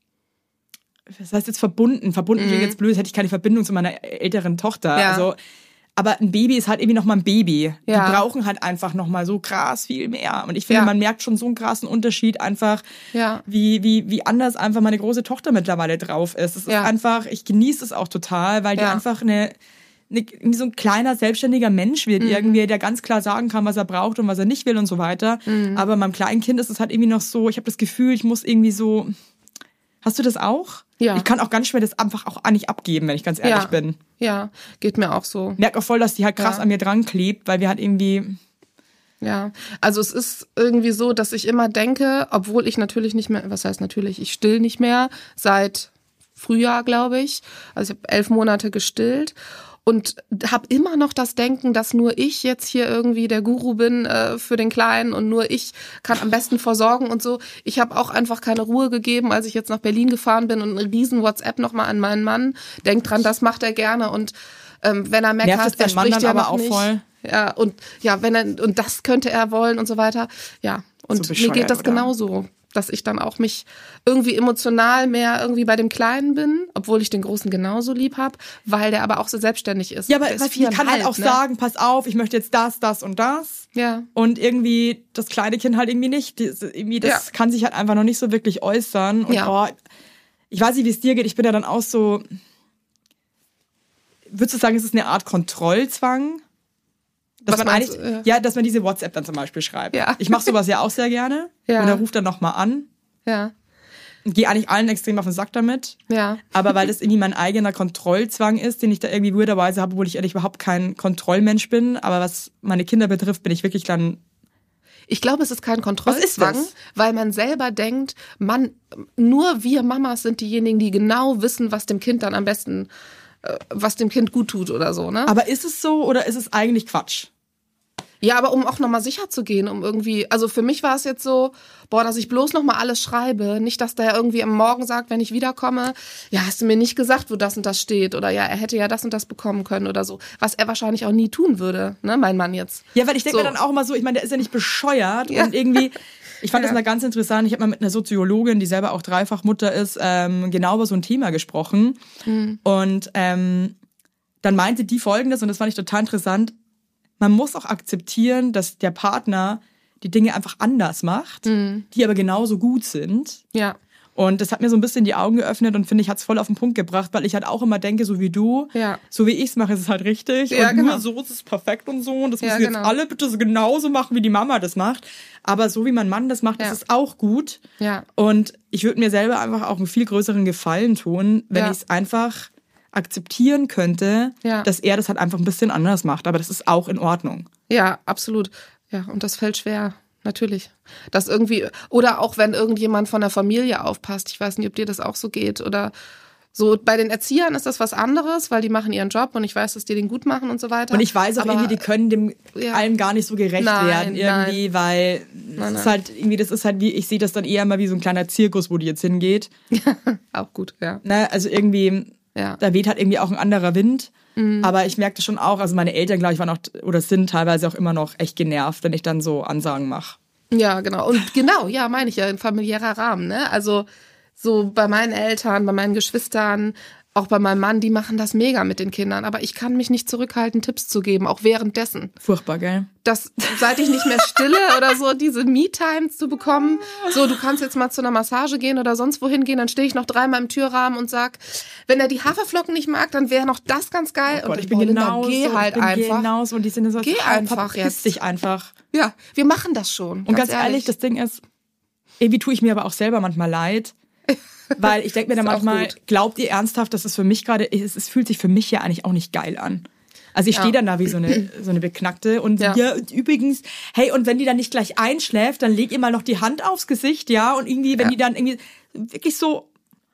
was heißt jetzt verbunden? Verbunden klingt jetzt blöd, hätte ich keine Verbindung zu meiner älteren Tochter. Ja. Also, aber ein Baby ist halt irgendwie noch mal ein Baby. Ja. Die brauchen halt einfach noch mal so krass viel mehr. Und ich finde, man merkt schon so einen krassen Unterschied einfach, wie anders einfach meine große Tochter mittlerweile drauf ist. Es ist einfach, ich genieße es auch total, weil die einfach so ein kleiner, selbstständiger Mensch wird irgendwie, der ganz klar sagen kann, was er braucht und was er nicht will und so weiter. Aber beim kleinen Kind ist es halt irgendwie noch so, ich habe das Gefühl, ich muss irgendwie so, hast du das auch? Ja. Ich kann auch ganz schwer das einfach auch nicht abgeben, wenn ich ganz ehrlich bin. Ja, geht mir auch so. Merk auch voll, dass die halt krass an mir dran klebt, weil wir halt irgendwie... Ja, also es ist irgendwie so, dass ich immer denke, obwohl ich natürlich nicht mehr, was heißt natürlich, ich still nicht mehr seit Frühjahr, glaube ich. Also ich habe 11 Monate gestillt und habe immer noch das Denken, dass nur ich jetzt hier irgendwie der Guru bin für den Kleinen und nur ich kann am besten versorgen und so. Ich habe auch einfach keine Ruhe gegeben, als ich jetzt nach Berlin gefahren bin und eine riesen WhatsApp nochmal an meinen Mann. Denkt dran, das macht er gerne und wenn er meckert, er spricht ja noch nicht. Voll. Ja, und und das könnte er wollen und so weiter. Ja, und so mir geht das genauso, dass ich dann auch mich irgendwie emotional mehr irgendwie bei dem Kleinen bin, obwohl ich den Großen genauso lieb habe, weil der aber auch so selbstständig ist. Ja, aber ich kann halt auch sagen, pass auf, ich möchte jetzt das und das. Ja. Und irgendwie das kleine Kind halt irgendwie nicht. Das kann sich halt einfach noch nicht so wirklich äußern. Und ich weiß nicht, wie es dir geht, ich bin ja dann auch so, würdest du sagen, es ist eine Art Kontrollzwang? Dass dass man diese WhatsApp dann zum Beispiel schreibt. Ja. Ich mache sowas ja auch sehr gerne. Ja. Und er ruft dann nochmal an. Ja. Und gehe eigentlich allen extrem auf den Sack damit. Ja. Aber weil das irgendwie mein eigener Kontrollzwang ist, den ich da irgendwie weirderweise habe, obwohl ich ehrlich überhaupt kein Kontrollmensch bin. Aber was meine Kinder betrifft, bin ich wirklich dann... Ich glaube, es ist kein Kontrollzwang, weil man selber denkt, nur wir Mamas sind diejenigen, die genau wissen, was dem Kind dann am besten... was dem Kind gut tut oder so, ne? Aber ist es so oder ist es eigentlich Quatsch? Ja, aber um auch nochmal sicher zu gehen, um irgendwie, also für mich war es jetzt so, dass ich bloß nochmal alles schreibe, nicht, dass der irgendwie am Morgen sagt, wenn ich wiederkomme, ja, hast du mir nicht gesagt, wo das und das steht oder ja, er hätte ja das und das bekommen können oder so, was er wahrscheinlich auch nie tun würde, ne, mein Mann jetzt. Ja, weil ich denke mir dann auch immer so, ich meine, der ist ja nicht bescheuert und irgendwie... Ich fand das mal ganz interessant. Ich habe mal mit einer Soziologin, die selber auch Dreifachmutter ist, genau über so ein Thema gesprochen. Mhm. Und dann meinte die Folgendes, und das fand ich total interessant, man muss auch akzeptieren, dass der Partner die Dinge einfach anders macht, die aber genauso gut sind. Ja. Und das hat mir so ein bisschen die Augen geöffnet und finde ich, hat es voll auf den Punkt gebracht, weil ich halt auch immer denke, so wie du, so wie ich es mache, ist es halt richtig. Ja, und nur so ist es perfekt und so. Und das müssen jetzt alle bitte so genauso machen, wie die Mama das macht. Aber so wie mein Mann das macht, ist es auch gut. Ja. Und ich würde mir selber einfach auch einen viel größeren Gefallen tun, wenn ich es einfach akzeptieren könnte, dass er das halt einfach ein bisschen anders macht. Aber das ist auch in Ordnung. Ja, absolut. Ja, und das fällt schwer. Natürlich. Das irgendwie, oder auch wenn irgendjemand von der Familie aufpasst. Ich weiß nicht, ob dir das auch so geht. Oder so, bei den Erziehern ist das was anderes, weil die machen ihren Job und ich weiß, dass die den gut machen und so weiter. Und ich weiß auch irgendwie, die können dem allem gar nicht so gerecht werden irgendwie, weil das ist halt irgendwie, das ist halt wie, ich sehe das dann eher mal wie so ein kleiner Zirkus, wo die jetzt hingeht. Auch gut, ja. Ne, also irgendwie, da weht halt irgendwie auch ein anderer Wind. Aber ich merkte schon auch, also meine Eltern, glaube ich, waren auch oder sind teilweise auch immer noch echt genervt, wenn ich dann so Ansagen mache. Ja, genau. Und genau, ja, meine ich ja, in familiärer Rahmen, ne? Also so bei meinen Eltern, bei meinen Geschwistern, auch bei meinem Mann, die machen das mega mit den Kindern. Aber ich kann mich nicht zurückhalten, Tipps zu geben, auch währenddessen. Furchtbar, gell? Seit ich nicht mehr stille oder so, diese Me-Times zu bekommen. So, du kannst jetzt mal zu einer Massage gehen oder sonst wohin gehen, dann stehe ich noch 3-mal im Türrahmen und sag, wenn er die Haferflocken nicht mag, dann wäre noch das ganz geil. Oh Gott, ich bin genauso. Geh halt einfach. Genauso. Und die sind so, geh einfach jetzt. Dich einfach. Ja, wir machen das schon. Und ganz ehrlich, das Ding ist, irgendwie tue ich mir aber auch selber manchmal leid. Weil ich denke mir dann manchmal, glaubt ihr ernsthaft, dass es für mich gerade, es fühlt sich für mich ja eigentlich auch nicht geil an. Also ich stehe dann da wie so eine Beknackte und und übrigens, hey, und wenn die dann nicht gleich einschläft, dann leg ihr mal noch die Hand aufs Gesicht, und irgendwie, wenn die dann irgendwie wirklich so.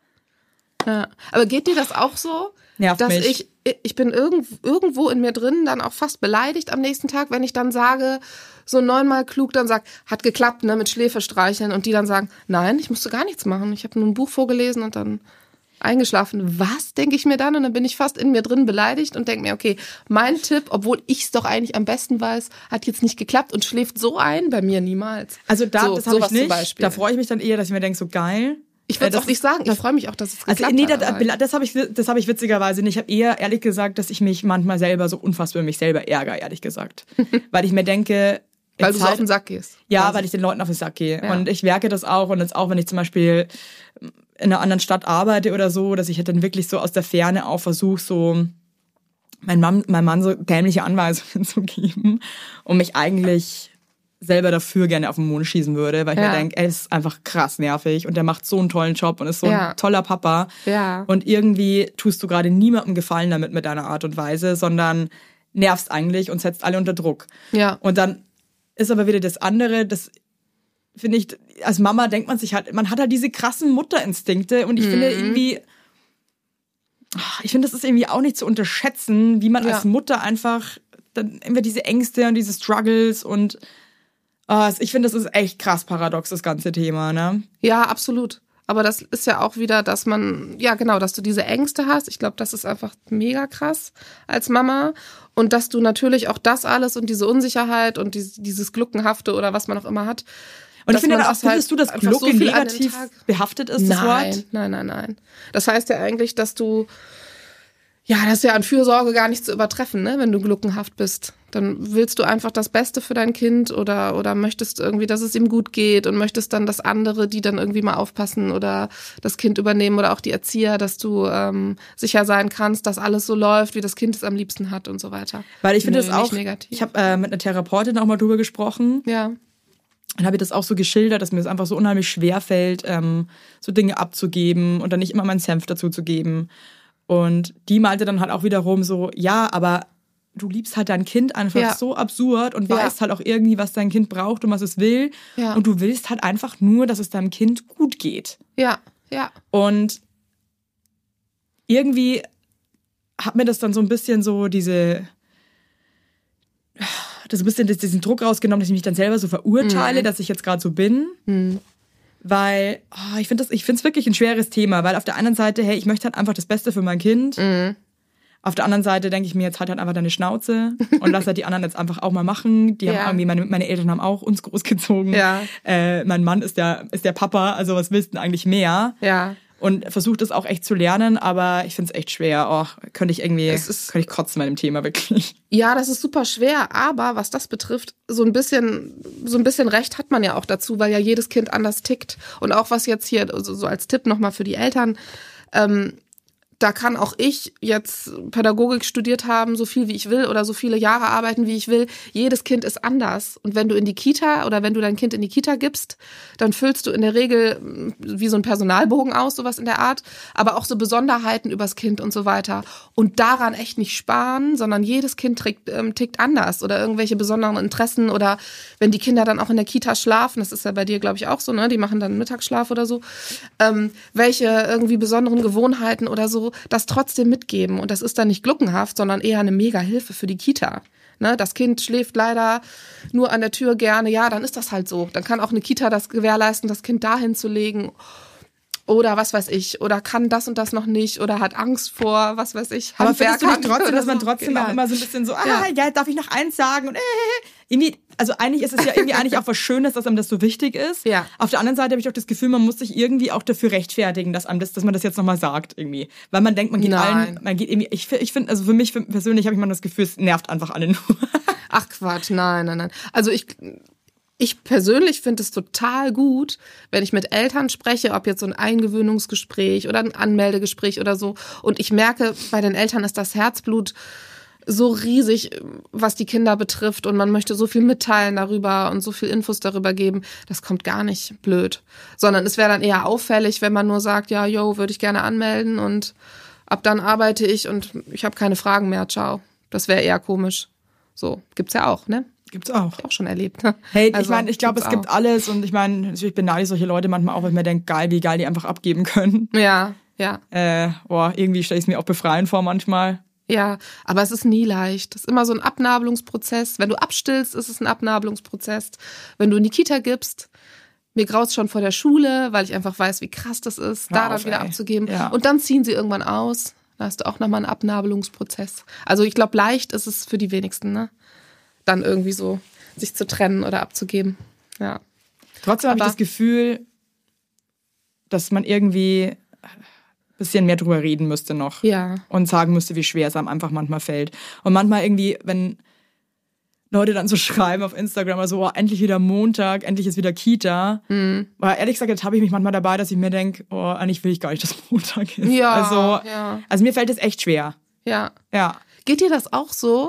Ja, aber geht dir das auch so? Nervt dass mich. Ich bin irgendwo in mir drin dann auch fast beleidigt am nächsten Tag, wenn ich dann sage, so 9-mal klug dann sag, hat geklappt, ne, mit Schläfe streicheln und die dann sagen, nein, ich musste gar nichts machen. Ich habe nur ein Buch vorgelesen und dann eingeschlafen. Was, denke ich mir dann? Und dann bin ich fast in mir drin beleidigt und denke mir, okay, mein Tipp, obwohl ich es doch eigentlich am besten weiß, hat jetzt nicht geklappt und schläft so ein, bei mir niemals. Also das habe ich nicht. Da freue ich mich dann eher, dass ich mir denke, so geil. Ich würde es auch nicht sagen. Ich freue mich auch, dass es geklappt hat. Das habe ich witzigerweise nicht. Ich habe eher ehrlich gesagt, dass ich mich manchmal selber so unfassbar über mich selber ärgere, ehrlich gesagt. Weil ich mir denke... Weil du so auf den Sack gehst. Ja, weil ich den Leuten auf den Sack gehe. Ja. Und ich merke das auch. Und jetzt auch, wenn ich zum Beispiel in einer anderen Stadt arbeite oder so, dass ich halt dann wirklich so aus der Ferne auch versuche, so meinem Mann so dämliche Anweisungen zu geben und mich eigentlich selber dafür gerne auf den Mond schießen würde, weil ich mir denke, er ist einfach krass nervig und der macht so einen tollen Job und ist so ein toller Papa. Ja. Und irgendwie tust du gerade niemandem Gefallen damit mit deiner Art und Weise, sondern nervst eigentlich und setzt alle unter Druck. Ja. Und dann ist aber wieder das andere, das finde ich, als Mama denkt man sich halt, man hat halt diese krassen Mutterinstinkte und ich finde irgendwie, das ist irgendwie auch nicht zu unterschätzen, wie man als Mutter einfach dann immer diese Ängste und diese Struggles und ich finde, das ist echt krass paradox, das ganze Thema, ne? Ja, absolut. Aber das ist ja auch wieder, dass man, dass du diese Ängste hast. Ich glaube, das ist einfach mega krass als Mama. Und dass du natürlich auch das alles und diese Unsicherheit und dieses Gluckenhafte oder was man auch immer hat. Und ich finde auch, findest du, dass Glucke so negativ behaftet ist, das Wort? Nein. Das heißt ja eigentlich, dass du, das ist ja an Fürsorge gar nicht zu übertreffen, ne? Wenn du gluckenhaft bist. Dann willst du einfach das Beste für dein Kind oder möchtest irgendwie, dass es ihm gut geht und möchtest dann, dass andere, die dann irgendwie mal aufpassen oder das Kind übernehmen oder auch die Erzieher, dass du sicher sein kannst, dass alles so läuft, wie das Kind es am liebsten hat und so weiter. Weil ich finde das auch, negativ. Ich habe mit einer Therapeutin auch mal drüber gesprochen. Ja. Dann habe ich das auch so geschildert, dass mir es einfach so unheimlich schwer fällt, so Dinge abzugeben und dann nicht immer meinen Senf dazu zu geben. Und die meinte dann halt auch wiederum so, ja, aber du liebst halt dein Kind einfach so absurd und weißt halt auch irgendwie, was dein Kind braucht und was es will. Ja. Und du willst halt einfach nur, dass es deinem Kind gut geht. Ja. Und irgendwie hat mir das dann so ein bisschen so diesen Druck rausgenommen, dass ich mich dann selber so verurteile, dass ich jetzt gerade so bin. Weil ich finde es wirklich ein schweres Thema, weil auf der einen Seite, hey, ich möchte halt einfach das Beste für mein Kind. Auf der anderen Seite denke ich mir, jetzt halt einfach deine Schnauze und lass halt die anderen jetzt einfach auch mal machen. Die haben irgendwie, meine Eltern haben auch uns großgezogen. Ja. Mein Mann ist der Papa, also was willst du denn eigentlich mehr? Ja. Und versucht es auch echt zu lernen, aber ich finde es echt schwer. Könnte ich kotzen bei dem Thema, wirklich. Ja, das ist super schwer, aber was das betrifft, so ein bisschen Recht hat man ja auch dazu, weil ja jedes Kind anders tickt. Und auch was jetzt hier, so als Tipp nochmal für die Eltern, da kann auch ich jetzt Pädagogik studiert haben, so viel wie ich will oder so viele Jahre arbeiten, wie ich will. Jedes Kind ist anders. Und wenn du in die Kita oder wenn du dein Kind in die Kita gibst, dann füllst du in der Regel wie so ein Personalbogen aus, sowas in der Art, aber auch so Besonderheiten übers Kind und so weiter. Und daran echt nicht sparen, sondern jedes Kind tickt anders oder irgendwelche besonderen Interessen oder wenn die Kinder dann auch in der Kita schlafen, das ist ja bei dir, glaube ich, auch so, ne? Die machen dann Mittagsschlaf oder so, welche irgendwie besonderen Gewohnheiten oder so, das trotzdem mitgeben. Und das ist dann nicht gluckenhaft, sondern eher eine Mega-Hilfe für die Kita. Ne, das Kind schläft leider nur an der Tür gerne. Ja, dann ist das halt so. Dann kann auch eine Kita das gewährleisten, das Kind dahin zu legen. Oder was weiß ich. Oder kann das und das noch nicht. Oder hat Angst vor, was weiß ich. Aber findest du nicht trotzdem, dass man trotzdem auch immer so ein bisschen so, darf ich noch eins sagen? Und irgendwie, also eigentlich ist es ja irgendwie eigentlich auch was Schönes, dass einem das so wichtig ist. Ja. Auf der anderen Seite habe ich auch das Gefühl, man muss sich irgendwie auch dafür rechtfertigen, dass man das jetzt nochmal sagt irgendwie. Weil man denkt, man geht irgendwie, ich finde, also für mich persönlich habe ich mal das Gefühl, es nervt einfach alle nur. Ach Quatsch, nein. Also ich persönlich finde es total gut, wenn ich mit Eltern spreche, ob jetzt so ein Eingewöhnungsgespräch oder ein Anmeldegespräch oder so. Und ich merke, bei den Eltern ist das Herzblut so riesig, was die Kinder betrifft. Und man möchte so viel mitteilen darüber und so viel Infos darüber geben. Das kommt gar nicht blöd. Sondern es wäre dann eher auffällig, wenn man nur sagt, ja, würde ich gerne anmelden. Und ab dann arbeite ich und ich habe keine Fragen mehr. Ciao. Das wäre eher komisch. So, gibt's ja auch, ne? Gibt's auch. Auch schon erlebt. Hey, also, ich glaube, es gibt alles und ich meine, ich beneide solche Leute manchmal auch, weil ich mir denke, wie geil die einfach abgeben können. Ja. Irgendwie stelle ich es mir auch befreiend vor manchmal. Ja, aber es ist nie leicht. Es ist immer so ein Abnabelungsprozess. Wenn du abstillst, ist es ein Abnabelungsprozess. Wenn du in die Kita gibst, mir graut's schon vor der Schule, weil ich einfach weiß, wie krass das ist, dann wieder abzugeben. Ja. Und dann ziehen sie irgendwann aus. Da hast du auch nochmal einen Abnabelungsprozess. Also ich glaube, leicht ist es für die wenigsten, ne? Dann irgendwie so sich zu trennen oder abzugeben. Ja. Trotzdem habe ich das Gefühl, dass man irgendwie ein bisschen mehr drüber reden müsste noch. Ja. Und sagen müsste, wie schwer es einem einfach manchmal fällt. Und manchmal irgendwie, wenn Leute dann so schreiben auf Instagram oder so, endlich wieder Montag, endlich ist wieder Kita. Weil ehrlich gesagt, jetzt habe ich mich manchmal dabei, dass ich mir denke, eigentlich will ich gar nicht, dass Montag ist. Ja, also mir fällt es echt schwer. Ja. Geht dir das auch so?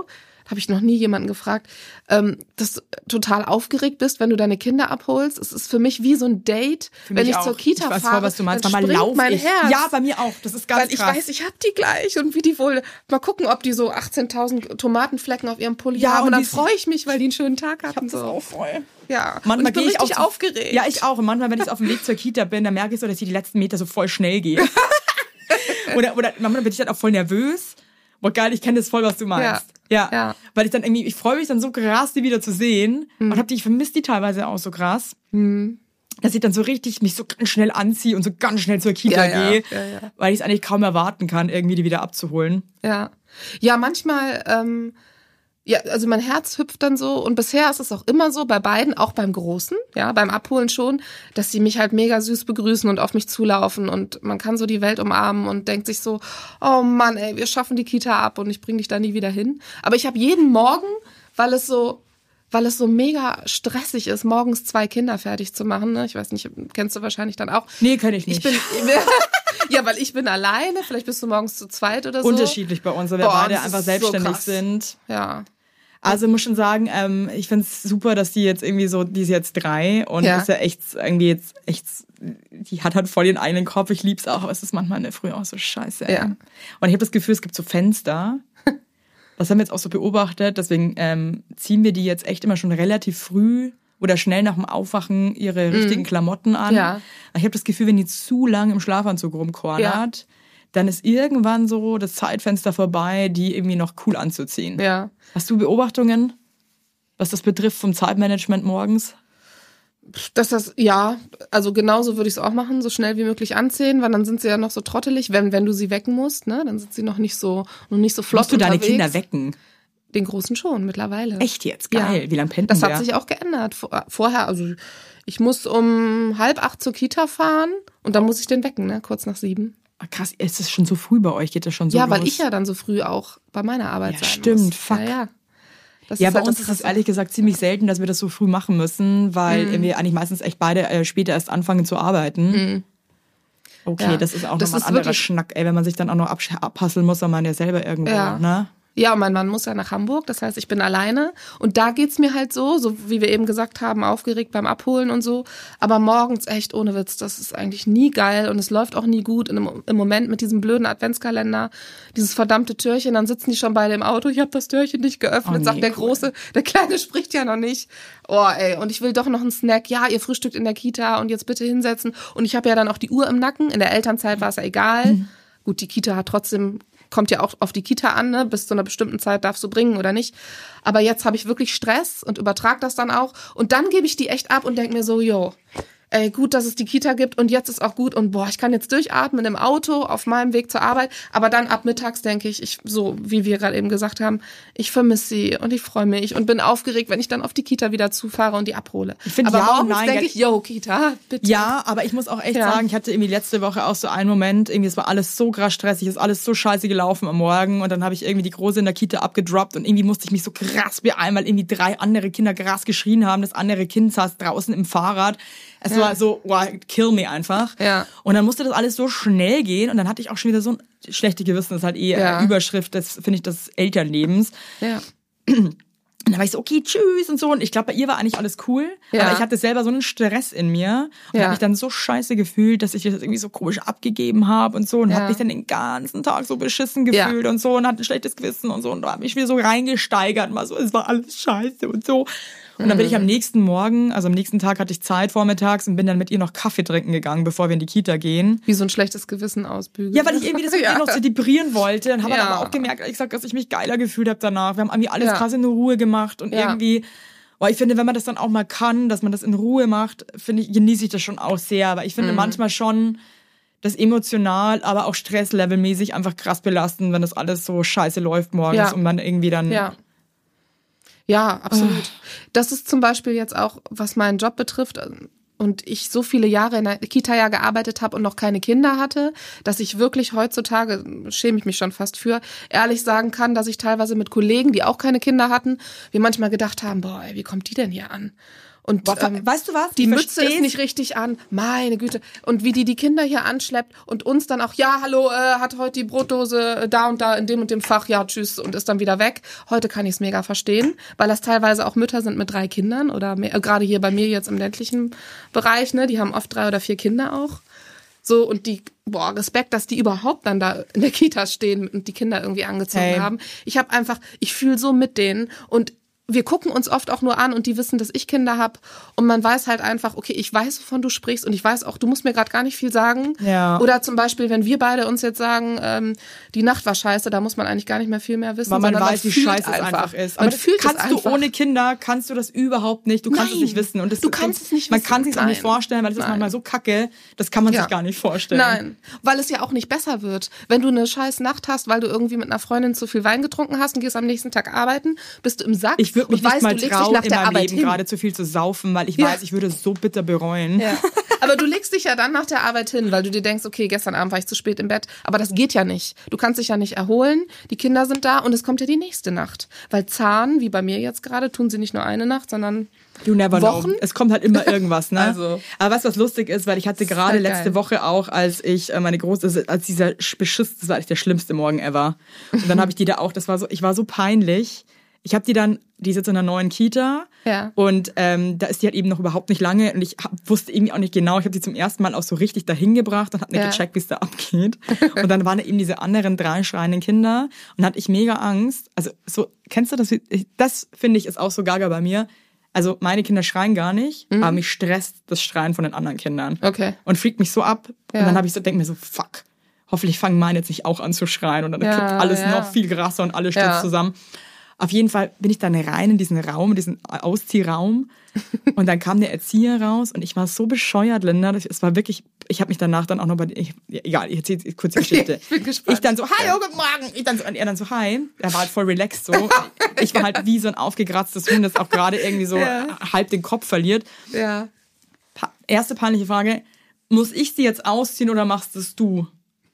habe ich noch nie jemanden gefragt, dass du total aufgeregt bist, wenn du deine Kinder abholst. Es ist für mich wie so ein Date, wenn ich zur Kita fahre. Ich weiß voll, was du meinst. Dann springt mein Herz. Ja, bei mir auch. Das ist ganz krass. Weil ich weiß, ich habe die gleich und wie die wohl, mal gucken, ob die so 18.000 Tomatenflecken auf ihrem Pulli haben. Und dann freue ich mich, weil die einen schönen Tag hatten. Ich hab das auch voll. Ja, manchmal ich bin richtig aufgeregt. Ja, ich auch. Und manchmal, wenn ich auf dem Weg zur Kita bin, dann merke ich so, dass ich die letzten Meter so voll schnell gehe. oder manchmal bin ich dann auch voll nervös. Boah, geil, ich kenne das voll, was du meinst. Ja. Weil ich dann irgendwie, ich freue mich dann so krass, die wieder zu sehen. Und ich vermisse die teilweise auch so krass. Dass ich dann so richtig mich so ganz schnell anziehe und so ganz schnell zur Kita gehe. Ja. Weil ich es eigentlich kaum erwarten kann, irgendwie die wieder abzuholen. Ja, manchmal, also mein Herz hüpft dann so und bisher ist es auch immer so, bei beiden, auch beim Großen, ja, beim Abholen schon, dass sie mich halt mega süß begrüßen und auf mich zulaufen und man kann so die Welt umarmen und denkt sich so, oh Mann, ey, wir schaffen die Kita ab und ich bring dich da nie wieder hin. Aber ich habe jeden Morgen, weil es so mega stressig ist, morgens 2 Kinder fertig zu machen, ne? Ich weiß nicht, kennst du wahrscheinlich dann auch. Nee, kenn ich nicht. Ja, weil ich bin alleine, vielleicht bist du morgens zu zweit oder so. Unterschiedlich bei uns, weil wir beide einfach selbstständig sind. Ja. Also muss schon sagen, ich finde es super, dass die jetzt irgendwie so, die ist jetzt 3 und ist ja echt irgendwie jetzt echt, die hat halt voll ihren eigenen Kopf. Ich lieb's auch, aber es ist manchmal in der Früh auch so scheiße. Ja. Und ich habe das Gefühl, es gibt so Fenster. Das haben wir jetzt auch so beobachtet, deswegen ziehen wir die jetzt echt immer schon relativ früh oder schnell nach dem Aufwachen ihre richtigen Klamotten an. Ja. Ich habe das Gefühl, wenn die zu lang im Schlafanzug rumkornert, dann ist irgendwann so das Zeitfenster vorbei, die irgendwie noch cool anzuziehen. Ja. Hast du Beobachtungen, was das betrifft vom Zeitmanagement morgens? Also genauso würde ich es auch machen, so schnell wie möglich anziehen, weil dann sind sie ja noch so trottelig, wenn du sie wecken musst, ne, dann sind sie noch nicht so flott unterwegs. Musst du deine Kinder wecken? Den Großen schon, mittlerweile. Echt jetzt? Geil. Ja. Wie lange pennt das hat sich auch geändert. Vorher, also ich muss um 7:30 zur Kita fahren und dann muss ich den wecken, ne, kurz nach 7. Krass, ist es schon so früh bei euch? Geht das schon so los? Ja, weil ich ja dann so früh auch bei meiner Arbeit sein stimmt, muss. Fuck. Ja. Ja, bei uns ist es ehrlich gesagt ziemlich selten, dass wir das so früh machen müssen, weil wir eigentlich meistens echt beide später erst anfangen zu arbeiten. Okay, das ist auch nochmal ein anderer Schnack, ey, wenn man sich dann auch noch abhasseln muss, dann man ja selber irgendwo, ne? Ja, mein Mann muss ja nach Hamburg, das heißt, ich bin alleine und da geht's mir halt so wie wir eben gesagt haben, aufgeregt beim Abholen und so, aber morgens echt ohne Witz, das ist eigentlich nie geil und es läuft auch nie gut im Moment mit diesem blöden Adventskalender, dieses verdammte Türchen, dann sitzen die schon beide im Auto, ich habe das Türchen nicht geöffnet, sagt der Große, der Kleine spricht ja noch nicht. Oh ey, und ich will doch noch einen Snack, ja, ihr frühstückt in der Kita und jetzt bitte hinsetzen und ich habe ja dann auch die Uhr im Nacken, in der Elternzeit war es ja egal, gut, die Kita hat trotzdem kommt ja auch auf die Kita an, ne? Bis zu einer bestimmten Zeit darfst du bringen oder nicht. Aber jetzt habe ich wirklich Stress und übertrage das dann auch. Und dann gebe ich die echt ab und denke mir so, ey, gut, dass es die Kita gibt und jetzt ist auch gut und ich kann jetzt durchatmen im Auto auf meinem Weg zur Arbeit, aber dann ab mittags denke ich, so wie wir gerade eben gesagt haben, ich vermisse sie und ich freue mich und bin aufgeregt, wenn ich dann auf die Kita wieder zufahre und die abhole. Ich finde, aber morgens denke ich, Kita, bitte. Ja, aber ich muss auch echt sagen, ich hatte irgendwie letzte Woche auch so einen Moment, irgendwie es war alles so krass stressig, ist alles so scheiße gelaufen am Morgen und dann habe ich irgendwie die Große in der Kita abgedroppt und irgendwie musste ich mich so krass beeilen, weil irgendwie 3 andere Kinder krass geschrien haben, das andere Kind saß draußen im Fahrrad. Es war so, kill me einfach. Ja. Und dann musste das alles so schnell gehen und dann hatte ich auch schon wieder so ein schlechtes Gewissen, das ist halt Überschrift des Elternlebens. Ja. Und dann war ich so, okay, tschüss und so. Und ich glaube, bei ihr war eigentlich alles cool. Aber ich hatte selber so einen Stress in mir und habe mich dann so scheiße gefühlt, dass ich das irgendwie so komisch abgegeben habe und so. Und habe mich dann den ganzen Tag so beschissen gefühlt und so und hatte ein schlechtes Gewissen und so. Und da habe ich wieder so reingesteigert, mal so, es war alles scheiße und so. Und dann bin ich am nächsten Tag hatte ich Zeit vormittags und bin dann mit ihr noch Kaffee trinken gegangen, bevor wir in die Kita gehen. Wie so ein schlechtes Gewissen ausbügeln. Ja, weil ich irgendwie das mit ihr noch zelebrieren wollte. Und habe dann aber auch gemerkt, ehrlich gesagt, dass ich mich geiler gefühlt habe danach. Wir haben irgendwie alles krass in Ruhe gemacht und irgendwie, ich finde, wenn man das dann auch mal kann, dass man das in Ruhe macht, genieße ich das schon auch sehr. Aber ich finde manchmal schon das emotional, aber auch stresslevelmäßig einfach krass belastend, wenn das alles so scheiße läuft morgens und man irgendwie dann... Ja, absolut. Das ist zum Beispiel jetzt auch, was meinen Job betrifft und ich so viele Jahre in der Kita gearbeitet habe und noch keine Kinder hatte, dass ich wirklich heutzutage, schäme ich mich schon fast für, ehrlich sagen kann, dass ich teilweise mit Kollegen, die auch keine Kinder hatten, wir manchmal gedacht haben, wie kommt die denn hier an? Und weißt du was? Die Mütze ist nicht richtig an. Meine Güte. Und wie die Kinder hier anschleppt und uns dann auch, ja, hallo, hat heute die Brotdose da und da in dem und dem Fach, ja, tschüss, und ist dann wieder weg. Heute kann ich es mega verstehen, weil das teilweise auch Mütter sind mit 3 Kindern oder mehr, gerade hier bei mir jetzt im ländlichen Bereich, ne, die haben oft 3 oder 4 Kinder auch. So, und Respekt, dass die überhaupt dann da in der Kita stehen und die Kinder irgendwie angezogen haben. Ich fühle so mit denen und wir gucken uns oft auch nur an und die wissen, dass ich Kinder habe und man weiß halt einfach, okay, ich weiß, wovon du sprichst und ich weiß auch, du musst mir gerade gar nicht viel sagen. Ja. Oder zum Beispiel, wenn wir beide uns jetzt sagen, die Nacht war scheiße, da muss man eigentlich gar nicht mehr viel mehr wissen. Weil man weiß, wie scheiße es einfach ist. Aber kannst du ohne Kinder, kannst du das überhaupt nicht. Du kannst es nicht wissen. Und du kannst es nicht wissen. Man kann es sich auch nicht vorstellen, weil es ist manchmal so kacke, das kann man sich gar nicht vorstellen. Nein, weil es ja auch nicht besser wird. Wenn du eine scheiß Nacht hast, weil du irgendwie mit einer Freundin zu viel Wein getrunken hast und gehst am nächsten Tag arbeiten, bist du im Sack. Ich würde mich nicht mal trauen, in meinem Leben gerade zu viel zu saufen, weil ich weiß, ich würde es so bitter bereuen. Ja. Aber du legst dich ja dann nach der Arbeit hin, weil du dir denkst, okay, gestern Abend war ich zu spät im Bett. Aber das geht ja nicht. Du kannst dich ja nicht erholen. Die Kinder sind da und es kommt ja die nächste Nacht. Weil Zahn, wie bei mir jetzt gerade, tun sie nicht nur eine Nacht, sondern You never Wochen. Know. Es kommt halt immer irgendwas, ne? Also. Aber was lustig ist, weil ich hatte gerade letzte Woche auch, als ich als dieser Beschiss, das war eigentlich der schlimmste Morgen ever. Und dann habe ich die da auch, ich war so peinlich. Ich habe die sitzt in einer neuen Kita und da ist die halt eben noch überhaupt nicht lange und ich wusste irgendwie auch nicht genau, ich habe die zum ersten Mal auch so richtig dahin gebracht und habe nicht gecheckt, wie es da abgeht. Und dann waren da eben diese anderen 3 schreienden Kinder und hatte ich mega Angst. Also so, kennst du das? Das finde ich ist auch so gaga bei mir. Also meine Kinder schreien gar nicht, aber mich stresst das Schreien von den anderen Kindern. Okay. Und freakt mich so ab. Ja. Und dann denke mir so, fuck, hoffentlich fangen meine jetzt nicht auch an zu schreien und dann kippt alles noch viel krasser und alles stürzt zusammen. Auf jeden Fall bin ich dann rein in diesen Raum, diesen Ausziehraum und dann kam der Erzieher raus und ich war so bescheuert, Linda. Es war wirklich, ich habe mich danach dann auch noch egal, ich erzähle kurz die Geschichte. Ich bin gespannt. Ich dann so, hi, guten Morgen. Er dann so, hi. Er war halt voll relaxed so. Ich war halt wie so ein aufgekratztes Hund, das auch gerade irgendwie so halb den Kopf verliert. Ja. Erste peinliche Frage, muss ich sie jetzt ausziehen oder machst es du?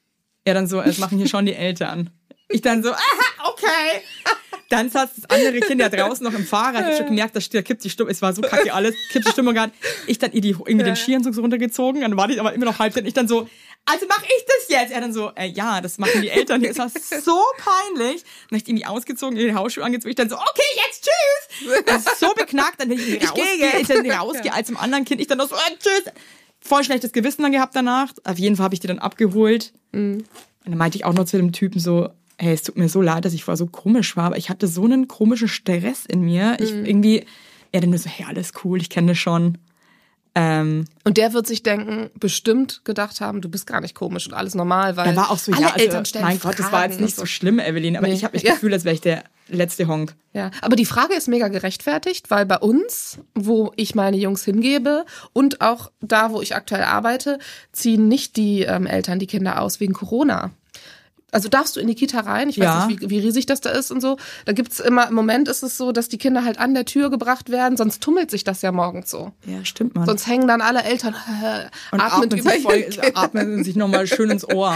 Er dann so, es machen hier schon die Eltern. Ich dann so, okay. Dann saß das andere Kind ja draußen noch im Fahrrad. Ich hab schon gemerkt, da kippt die Stimmung. Es war so kacke alles. Kippt die Stimmung gerade. Ich dann ihr irgendwie den Skianzug so runtergezogen. Dann war die aber immer noch halb. Ich dann so, also mach ich das jetzt? Er dann so, ja, das machen die Eltern. Es war so peinlich. Dann hab ich irgendwie ausgezogen, ihr Hausschuhe angezogen. Ich dann so, okay, jetzt tschüss. Das ist so beknackt. Dann bin ich rausgehe als zum anderen Kind. Ich dann noch so, tschüss. Voll schlechtes Gewissen dann gehabt danach. Auf jeden Fall habe ich die dann abgeholt. Und dann meinte ich auch noch zu dem Typen so, hey, es tut mir so leid, dass ich vorher so komisch war, aber ich hatte so einen komischen Stress in mir. Er dann nur so, hey, alles cool, ich kenne das schon. Und der wird sich denken, bestimmt gedacht haben, du bist gar nicht komisch und alles normal, weil er war auch so, alle Eltern stellen mein Gott, das war jetzt nicht so schlimm, Evelyn, aber ich habe das Gefühl, als wäre ich der letzte Honk. Ja, aber die Frage ist mega gerechtfertigt, weil bei uns, wo ich meine Jungs hingebe und auch da, wo ich aktuell arbeite, ziehen nicht die Eltern die Kinder aus wegen Corona. Also darfst du in die Kita rein? Ich weiß nicht, wie riesig das da ist und so. Da gibt's immer, im Moment ist es so, dass die Kinder halt an der Tür gebracht werden, sonst tummelt sich das ja morgens so. Ja, stimmt, Mann. Sonst hängen dann alle Eltern und atmen sich nochmal schön ins Ohr.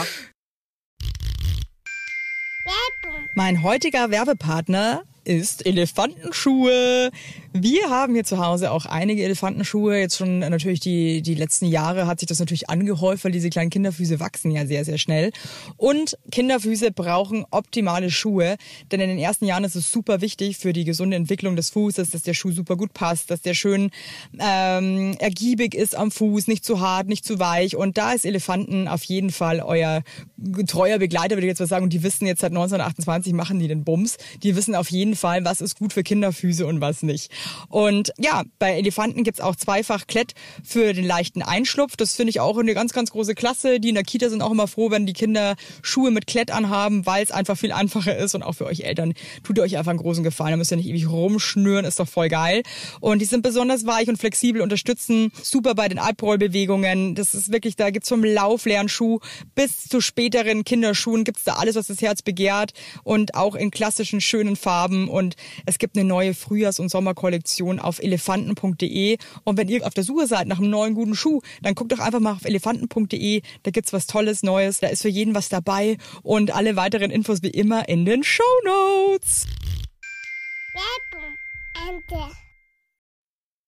Mein heutiger Werbepartner ist Elefantenschuhe. Wir haben hier zu Hause auch einige Elefantenschuhe. Jetzt schon natürlich die letzten Jahre hat sich das natürlich angehäuft, weil diese kleinen Kinderfüße wachsen ja sehr, sehr schnell. Und Kinderfüße brauchen optimale Schuhe, denn in den ersten Jahren ist es super wichtig für die gesunde Entwicklung des Fußes, dass der Schuh super gut passt, dass der schön ergiebig ist am Fuß, nicht zu hart, nicht zu weich. Und da ist Elefanten auf jeden Fall euer treuer Begleiter, würde ich jetzt mal sagen. Und die wissen jetzt seit 1928, machen die den Bums. Die wissen auf jeden Fall, was ist gut für Kinderfüße und was nicht. Und ja, bei Elefanten gibt's auch zweifach Klett für den leichten Einschlupf. Das finde ich auch eine ganz, ganz große Klasse. Die in der Kita sind auch immer froh, wenn die Kinder Schuhe mit Klett anhaben, weil es einfach viel einfacher ist. Und auch für euch Eltern tut ihr euch einfach einen großen Gefallen. Da müsst ihr nicht ewig rumschnüren, ist doch voll geil. Und die sind besonders weich und flexibel, unterstützen super bei den Abrollbewegungen. Das ist wirklich, da gibt's vom Lauflernschuh bis zu späteren Kinderschuhen gibt's da alles, was das Herz begehrt. Und auch in klassischen, schönen Farben. Und es gibt eine neue Frühjahrs- und Sommerkollektion auf elefanten.de. Und wenn ihr auf der Suche seid nach einem neuen guten Schuh, dann guckt doch einfach mal auf elefanten.de. Da gibt's was Tolles, Neues. Da ist für jeden was dabei. Und alle weiteren Infos wie immer in den Shownotes.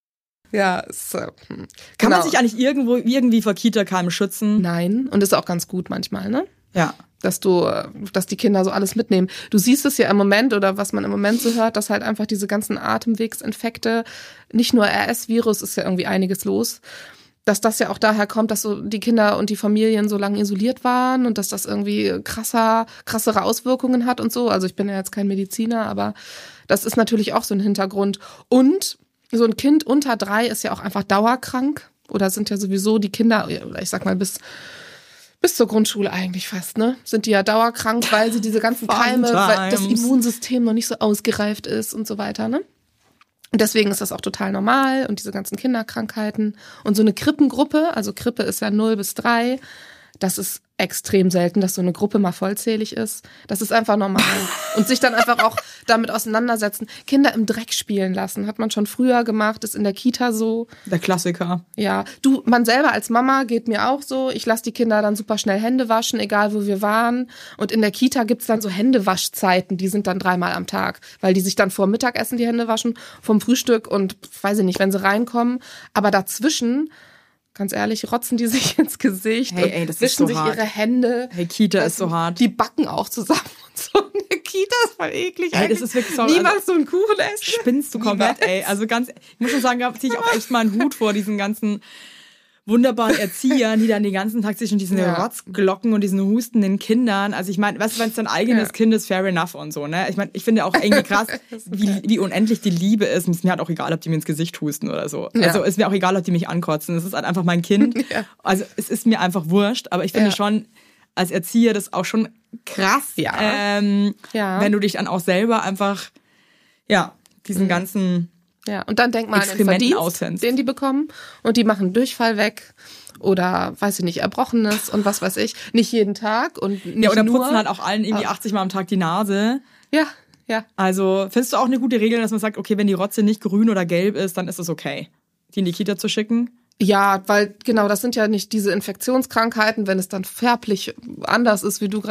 Ja, Kann man sich eigentlich irgendwie vor Kita-Keimen schützen? Nein, und ist auch ganz gut manchmal, ne? Ja. Dass die Kinder so alles mitnehmen. Du siehst es ja im Moment oder was man im Moment so hört, dass halt einfach diese ganzen Atemwegsinfekte, nicht nur RS-Virus, ist ja irgendwie einiges los, dass das ja auch daher kommt, dass so die Kinder und die Familien so lange isoliert waren und dass das irgendwie krassere Auswirkungen hat und so. Also ich bin ja jetzt kein Mediziner, aber das ist natürlich auch so ein Hintergrund. Und so ein Kind unter 3 ist ja auch einfach dauerkrank oder sind ja sowieso die Kinder, oder ich sag mal bis zur Grundschule eigentlich fast, ne? Sind die ja dauerkrank, weil sie diese ganzen Keime, weil das Immunsystem noch nicht so ausgereift ist und so weiter, ne? Und deswegen ist das auch total normal und diese ganzen Kinderkrankheiten. Und so eine Krippengruppe, also Krippe ist ja 0 bis 3, das ist extrem selten, dass so eine Gruppe mal vollzählig ist. Das ist einfach normal. Und sich dann einfach auch damit auseinandersetzen. Kinder im Dreck spielen lassen, hat man schon früher gemacht, ist in der Kita so. Der Klassiker. Ja, man selber als Mama geht mir auch so. Ich lasse die Kinder dann super schnell Hände waschen, egal wo wir waren. Und in der Kita gibt's dann so Händewaschzeiten, die sind dann 3-mal am Tag. Weil die sich dann vor Mittagessen die Hände waschen, vom Frühstück und weiß ich nicht, wenn sie reinkommen. Aber dazwischen... Ganz ehrlich, rotzen die sich ins Gesicht und wischen sich ihre Hände. Hey, Kita ist so hart. Die backen auch zusammen und so. Eine Kita ist voll eklig. Hey, das ist wirklich so. Niemals so einen Kuchen essen. Spinnst du komplett, ey. Also ganz, ich muss schon sagen, da ziehe ich auch echt mal einen Hut vor diesen ganzen wunderbaren Erziehern, die dann den ganzen Tag zwischen diesen Rotzglocken und diesen hustenden Kindern, also ich meine, weißt du, wenn es dein eigenes Kind ist, fair enough und so, ne? Ich meine, ich finde auch irgendwie krass, wie unendlich die Liebe ist. Und es ist mir halt auch egal, ob die mir ins Gesicht husten oder so. Ja. Also es ist mir auch egal, ob die mich ankotzen. Es ist halt einfach mein Kind. Ja. Also es ist mir einfach wurscht, aber ich finde schon, als Erzieher das auch schon krass, wenn du dich dann auch selber einfach, diesen ganzen... Ja, und dann denk mal an den Verdienst, den die bekommen. Und die machen Durchfall weg oder, weiß ich nicht, Erbrochenes und was weiß ich. Nicht jeden Tag und nicht oder nur. Putzen halt auch allen irgendwie 80 Mal am Tag die Nase. Ja. Also findest du auch eine gute Regel, dass man sagt, okay, wenn die Rotze nicht grün oder gelb ist, dann ist es okay, die in die Kita zu schicken? Ja, weil genau, das sind ja nicht diese Infektionskrankheiten, wenn es dann farblich anders ist, wie du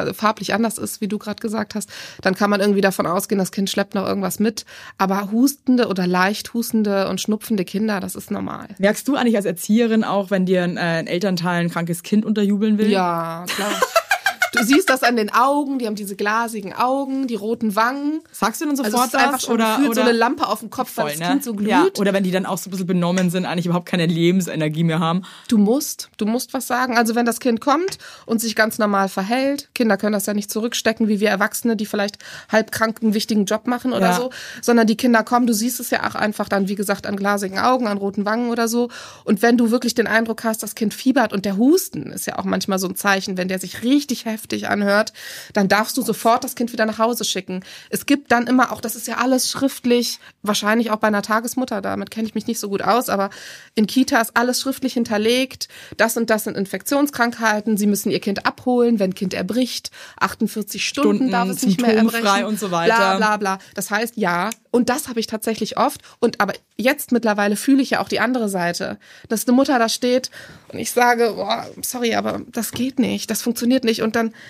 gerade gesagt hast, dann kann man irgendwie davon ausgehen, das Kind schleppt noch irgendwas mit, aber hustende oder leicht hustende und schnupfende Kinder, das ist normal. Merkst du eigentlich als Erzieherin auch, wenn dir ein Elternteil ein krankes Kind unterjubeln will? Ja, klar. Du siehst das an den Augen, die haben diese glasigen Augen, die roten Wangen. Sagst du dann sofort also einfach schon oder so eine Lampe auf dem Kopf, weil das Kind so glüht? Ja. Oder wenn die dann auch so ein bisschen benommen sind, eigentlich überhaupt keine Lebensenergie mehr haben. Du musst was sagen. Also wenn das Kind kommt und sich ganz normal verhält, Kinder können das ja nicht zurückstecken, wie wir Erwachsene, die vielleicht halbkrank einen wichtigen Job machen oder so, sondern die Kinder kommen, du siehst es ja auch einfach dann, wie gesagt, an glasigen Augen, an roten Wangen oder so. Und wenn du wirklich den Eindruck hast, das Kind fiebert und der Husten ist ja auch manchmal so ein Zeichen, wenn der sich richtig heftig anhört, dann darfst du sofort das Kind wieder nach Hause schicken. Es gibt dann immer auch, das ist ja alles schriftlich, wahrscheinlich auch bei einer Tagesmutter, damit kenne ich mich nicht so gut aus, aber in Kitas alles schriftlich hinterlegt, das und das sind Infektionskrankheiten, sie müssen ihr Kind abholen, wenn Kind erbricht, 48 Stunden darf es nicht mehr erbrechen. Und so weiter. Bla, bla, bla. Das heißt, ja, und das habe ich tatsächlich oft, aber jetzt mittlerweile fühle ich ja auch die andere Seite, dass eine Mutter da steht und ich sage, boah, sorry, aber das geht nicht, das funktioniert nicht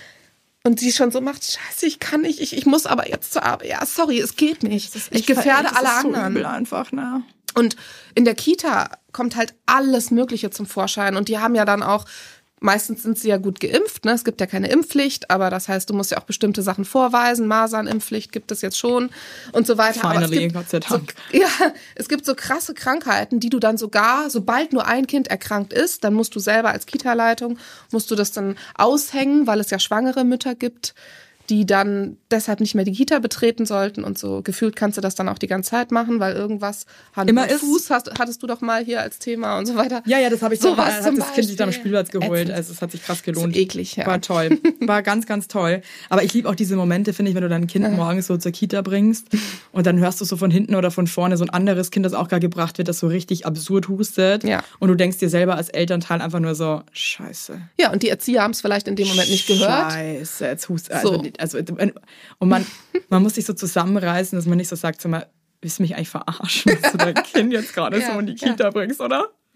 und sie schon so macht, scheiße, ich kann nicht, ich muss aber jetzt zur Arbeit. Ja, sorry, es geht nicht. Ich gefährde alle anderen. So übel einfach, ne? Und in der Kita kommt halt alles Mögliche zum Vorschein und die haben ja dann auch, meistens sind sie ja gut geimpft, ne? Es gibt ja keine Impfpflicht, aber das heißt, du musst ja auch bestimmte Sachen vorweisen. Masernimpfpflicht gibt es jetzt schon und so weiter. Finally, Gott sei Dank. Es gibt so krasse Krankheiten, die du dann sogar, sobald nur ein Kind erkrankt ist, dann musst du selber als Kita-Leitung, musst du das dann aushängen, weil es ja schwangere Mütter gibt, die dann deshalb nicht mehr die Kita betreten sollten und so. Gefühlt kannst du das dann auch die ganze Zeit machen, weil irgendwas Hand und Fuß hattest du doch mal hier als Thema und so weiter. Ja, das habe ich so hat das Kind sich dann am Spielplatz geholt. Also es hat sich krass gelohnt. So eklig, ja. War toll. War ganz, ganz toll. Aber ich liebe auch diese Momente, finde ich, wenn du dein Kind morgens so zur Kita bringst und dann hörst du so von hinten oder von vorne so ein anderes Kind, das auch gar gebracht wird, das so richtig absurd hustet. Ja. Und du denkst dir selber als Elternteil einfach nur so, scheiße. Ja, und die Erzieher haben es vielleicht in dem Moment nicht gehört. Scheiße, jetzt hustet. Und man muss sich so zusammenreißen, dass man nicht so sagt, sag mal, willst du mich eigentlich verarschen, dass du dein Kind jetzt gerade so in die Kita bringst, oder?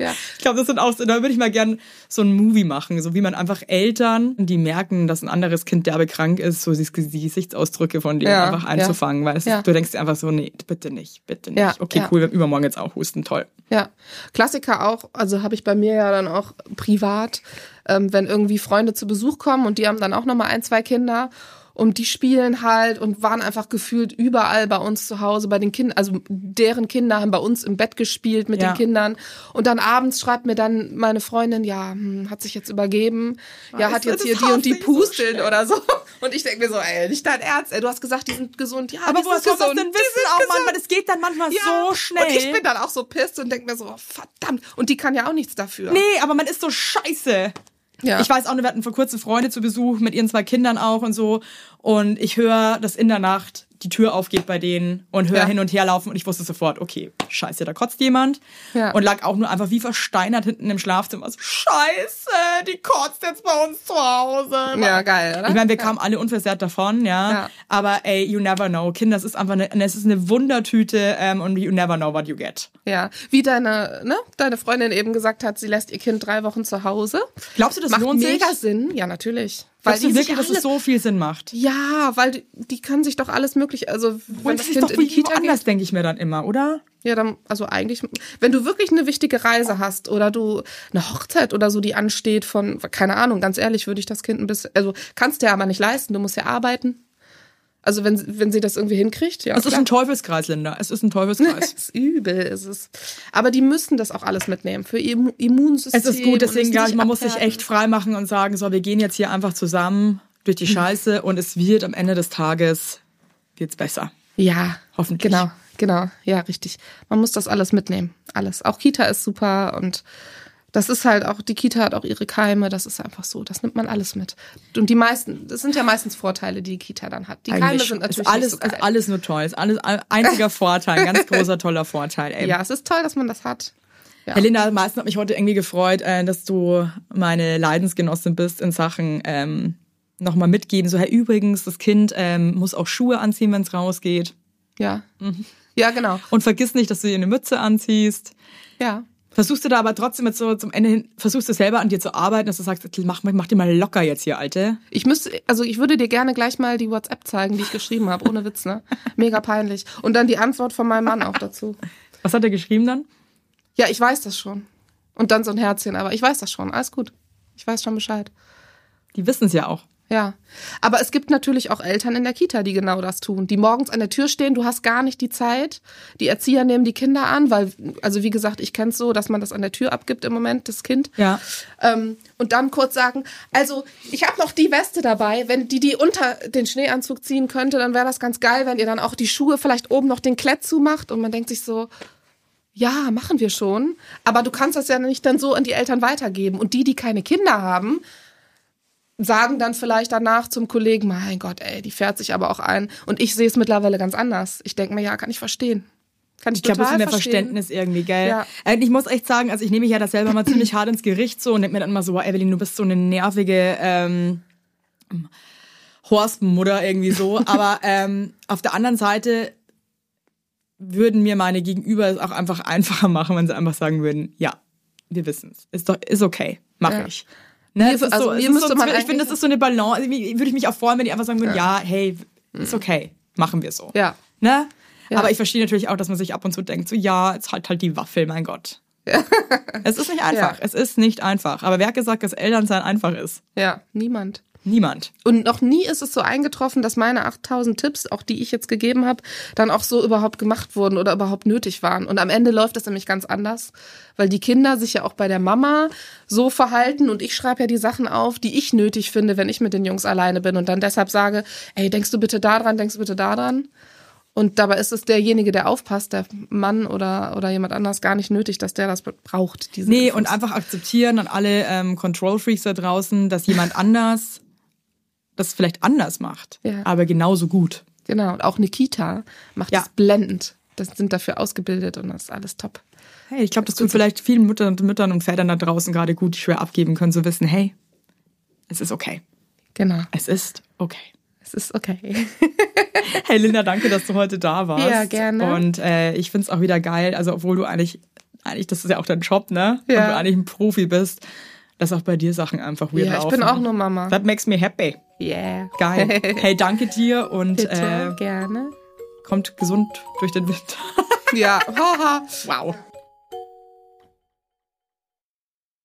Ja. Ich glaube, das sind auch so, da würde ich mal gern so ein Movie machen, so wie man einfach Eltern, die merken, dass ein anderes Kind derbe krank ist, so die Gesichtsausdrücke von denen einfach einzufangen, weil du denkst dir einfach so, nee, bitte nicht. Ja, okay, cool, wir haben übermorgen jetzt auch Husten, toll. Ja, Klassiker auch, also habe ich bei mir ja dann auch privat, wenn irgendwie Freunde zu Besuch kommen und die haben dann auch nochmal 1, 2 Kinder und die spielen halt und waren einfach gefühlt überall bei uns zu Hause, bei den Kindern, also deren Kinder haben bei uns im Bett gespielt mit den Kindern und dann abends schreibt mir dann meine Freundin, hat sich jetzt übergeben, hat jetzt hier die und die Pusteln so oder so und ich denke mir so, ey, nicht dein Ernst, ey, du hast gesagt, die sind gesund, ja, aber woher soll das denn wissen auch, Mann, weil das geht dann manchmal so schnell. Und ich bin dann auch so pisst und denke mir so, verdammt, und die kann ja auch nichts dafür. Nee, aber man ist so scheiße. Ja. Ich weiß auch, wir hatten vor kurzem Freunde zu Besuch mit ihren 2 Kindern auch und so. Und ich höre, dass in der Nacht die Tür aufgeht bei denen und höre hin und her laufen und ich wusste sofort, okay, scheiße, da kotzt jemand. Ja. Und lag auch nur einfach wie versteinert hinten im Schlafzimmer. So, scheiße, die kotzt jetzt bei uns zu Hause. Ja, geil, oder? Ich meine, wir kamen alle unversehrt davon, ja. Aber ey, you never know. Kinder, es ist einfach es ist eine Wundertüte und you never know what you get. Ja, wie deine Freundin eben gesagt hat, sie lässt ihr Kind 3 Wochen zu Hause. Glaubst du, das lohnt sich? Macht mega Sinn, ja, natürlich. Weil die wirklich, dass es so viel Sinn macht? Ja, weil die können sich doch alles mögliche, also wenn das Kind in die Kita geht, anders denke ich mir dann immer, oder? Ja, dann, also eigentlich, wenn du wirklich eine wichtige Reise hast oder du eine Hochzeit oder so, die ansteht von, keine Ahnung, ganz ehrlich, würde ich das Kind ein bisschen, also kannst du ja aber nicht leisten, du musst ja arbeiten. Also wenn sie das irgendwie hinkriegt, ja. Es ist ein Teufelskreis, Linda. Es ist ein Teufelskreis. Es ist übel, ist es. Aber die müssen das auch alles mitnehmen für ihr Immunsystem. Es ist gut, deswegen glaube ich, man muss sich echt frei machen und sagen, so, wir gehen jetzt hier einfach zusammen durch die Scheiße und es wird am Ende des Tages wird's besser. Ja, hoffentlich. Genau, ja, richtig. Man muss das alles mitnehmen, alles. Auch Kita ist super und das ist halt auch, die Kita hat auch ihre Keime, das ist einfach so, das nimmt man alles mit. Und das sind ja meistens Vorteile, die Keita dann hat. Die Keime sind natürlich alles, nicht so geil. Ist alles nur toll, ist alles einziger Vorteil, ganz großer, toller Vorteil. Ey. Ja, es ist toll, dass man das hat. Ja. Herr Linda, am meisten hat mich heute irgendwie gefreut, dass du meine Leidensgenossin bist in Sachen nochmal mitgeben. So, übrigens, das Kind muss auch Schuhe anziehen, wenn es rausgeht. Ja. Ja, genau. Und vergiss nicht, dass du dir eine Mütze anziehst. Ja. Versuchst du da aber trotzdem jetzt so zum Ende hin, versuchst du selber an dir zu arbeiten, dass du sagst, mach dir mal locker jetzt hier, Alte? Ich würde dir gerne gleich mal die WhatsApp zeigen, die ich geschrieben habe, ohne Witz, ne? Mega peinlich. Und dann die Antwort von meinem Mann auch dazu. Was hat er geschrieben dann? Ja, ich weiß das schon. Und dann so ein Herzchen, aber ich weiß das schon, alles gut. Ich weiß schon Bescheid. Die wissen es ja auch. Ja, aber es gibt natürlich auch Eltern in der Kita, die genau das tun, die morgens an der Tür stehen, du hast gar nicht die Zeit, die Erzieher nehmen die Kinder an, weil, also wie gesagt, ich kenne es so, dass man das an der Tür abgibt im Moment, das Kind. Ja. Und dann kurz sagen, also ich habe noch die Weste dabei, wenn die unter den Schneeanzug ziehen könnte, dann wäre das ganz geil, wenn ihr dann auch die Schuhe vielleicht oben noch den Klett zumacht und man denkt sich so, ja, machen wir schon, aber du kannst das ja nicht dann so an die Eltern weitergeben und die keine Kinder haben, sagen dann vielleicht danach zum Kollegen, mein Gott, ey, die fährt sich aber auch ein. Und ich sehe es mittlerweile ganz anders. Ich denke mir, ja, kann ich verstehen. Ich glaube, das ist mehr Verständnis irgendwie, gell? Ja. Ich muss echt sagen, also ich nehme mich ja das selber mal ziemlich hart ins Gericht so und denke mir dann immer so, Evelyn, du bist so eine nervige Horstmutter irgendwie so. Aber auf der anderen Seite würden mir meine Gegenüber es auch einfach einfacher machen, wenn sie einfach sagen würden, ja, wir wissen es. Ist okay, mache ich. Ne, ich finde, das ist so eine Balance. Also, würde ich mich auch freuen, wenn die einfach sagen würden, ja, hey, ist okay, machen wir so. Ja. Ne? Ja. Aber ich verstehe natürlich auch, dass man sich ab und zu denkt, so ja, jetzt halt die Waffel, mein Gott. Ja. Es ist nicht einfach. Ja. Es ist nicht einfach. Aber wer hat gesagt, dass Elternsein einfach ist? Ja, niemand. Und noch nie ist es so eingetroffen, dass meine 8000 Tipps, auch die ich jetzt gegeben habe, dann auch so überhaupt gemacht wurden oder überhaupt nötig waren. Und am Ende läuft das nämlich ganz anders, weil die Kinder sich ja auch bei der Mama so verhalten und ich schreibe ja die Sachen auf, die ich nötig finde, wenn ich mit den Jungs alleine bin und dann deshalb sage, ey, denkst du bitte da dran? Und dabei ist es derjenige, der aufpasst, der Mann oder jemand anders, gar nicht nötig, dass der das braucht. Nee, Infos. Und einfach akzeptieren an alle Control-Freaks da draußen, dass jemand anders das vielleicht anders macht, aber genauso gut. Genau, und auch eine Kita macht das blendend. Das sind dafür ausgebildet und das ist alles top. Hey, ich glaube, das tut vielleicht vielen Müttern und Vätern da draußen gerade gut, die schwer abgeben können, zu wissen, hey, es ist okay. Genau. Es ist okay. Es ist okay. Hey Linda, danke, dass du heute da warst. Ja, gerne. Und ich finde es auch wieder geil, also obwohl du eigentlich eigentlich, das ist ja auch dein Job, ne? Ja. Und du eigentlich ein Profi bist, dass auch bei dir Sachen einfach weird laufen. Ja, ich bin auch nur Mama. That makes me happy. Yeah. Geil. Hey, danke dir und Bitte, gerne. kommt gesund durch den Winter. Ja, haha. Wow.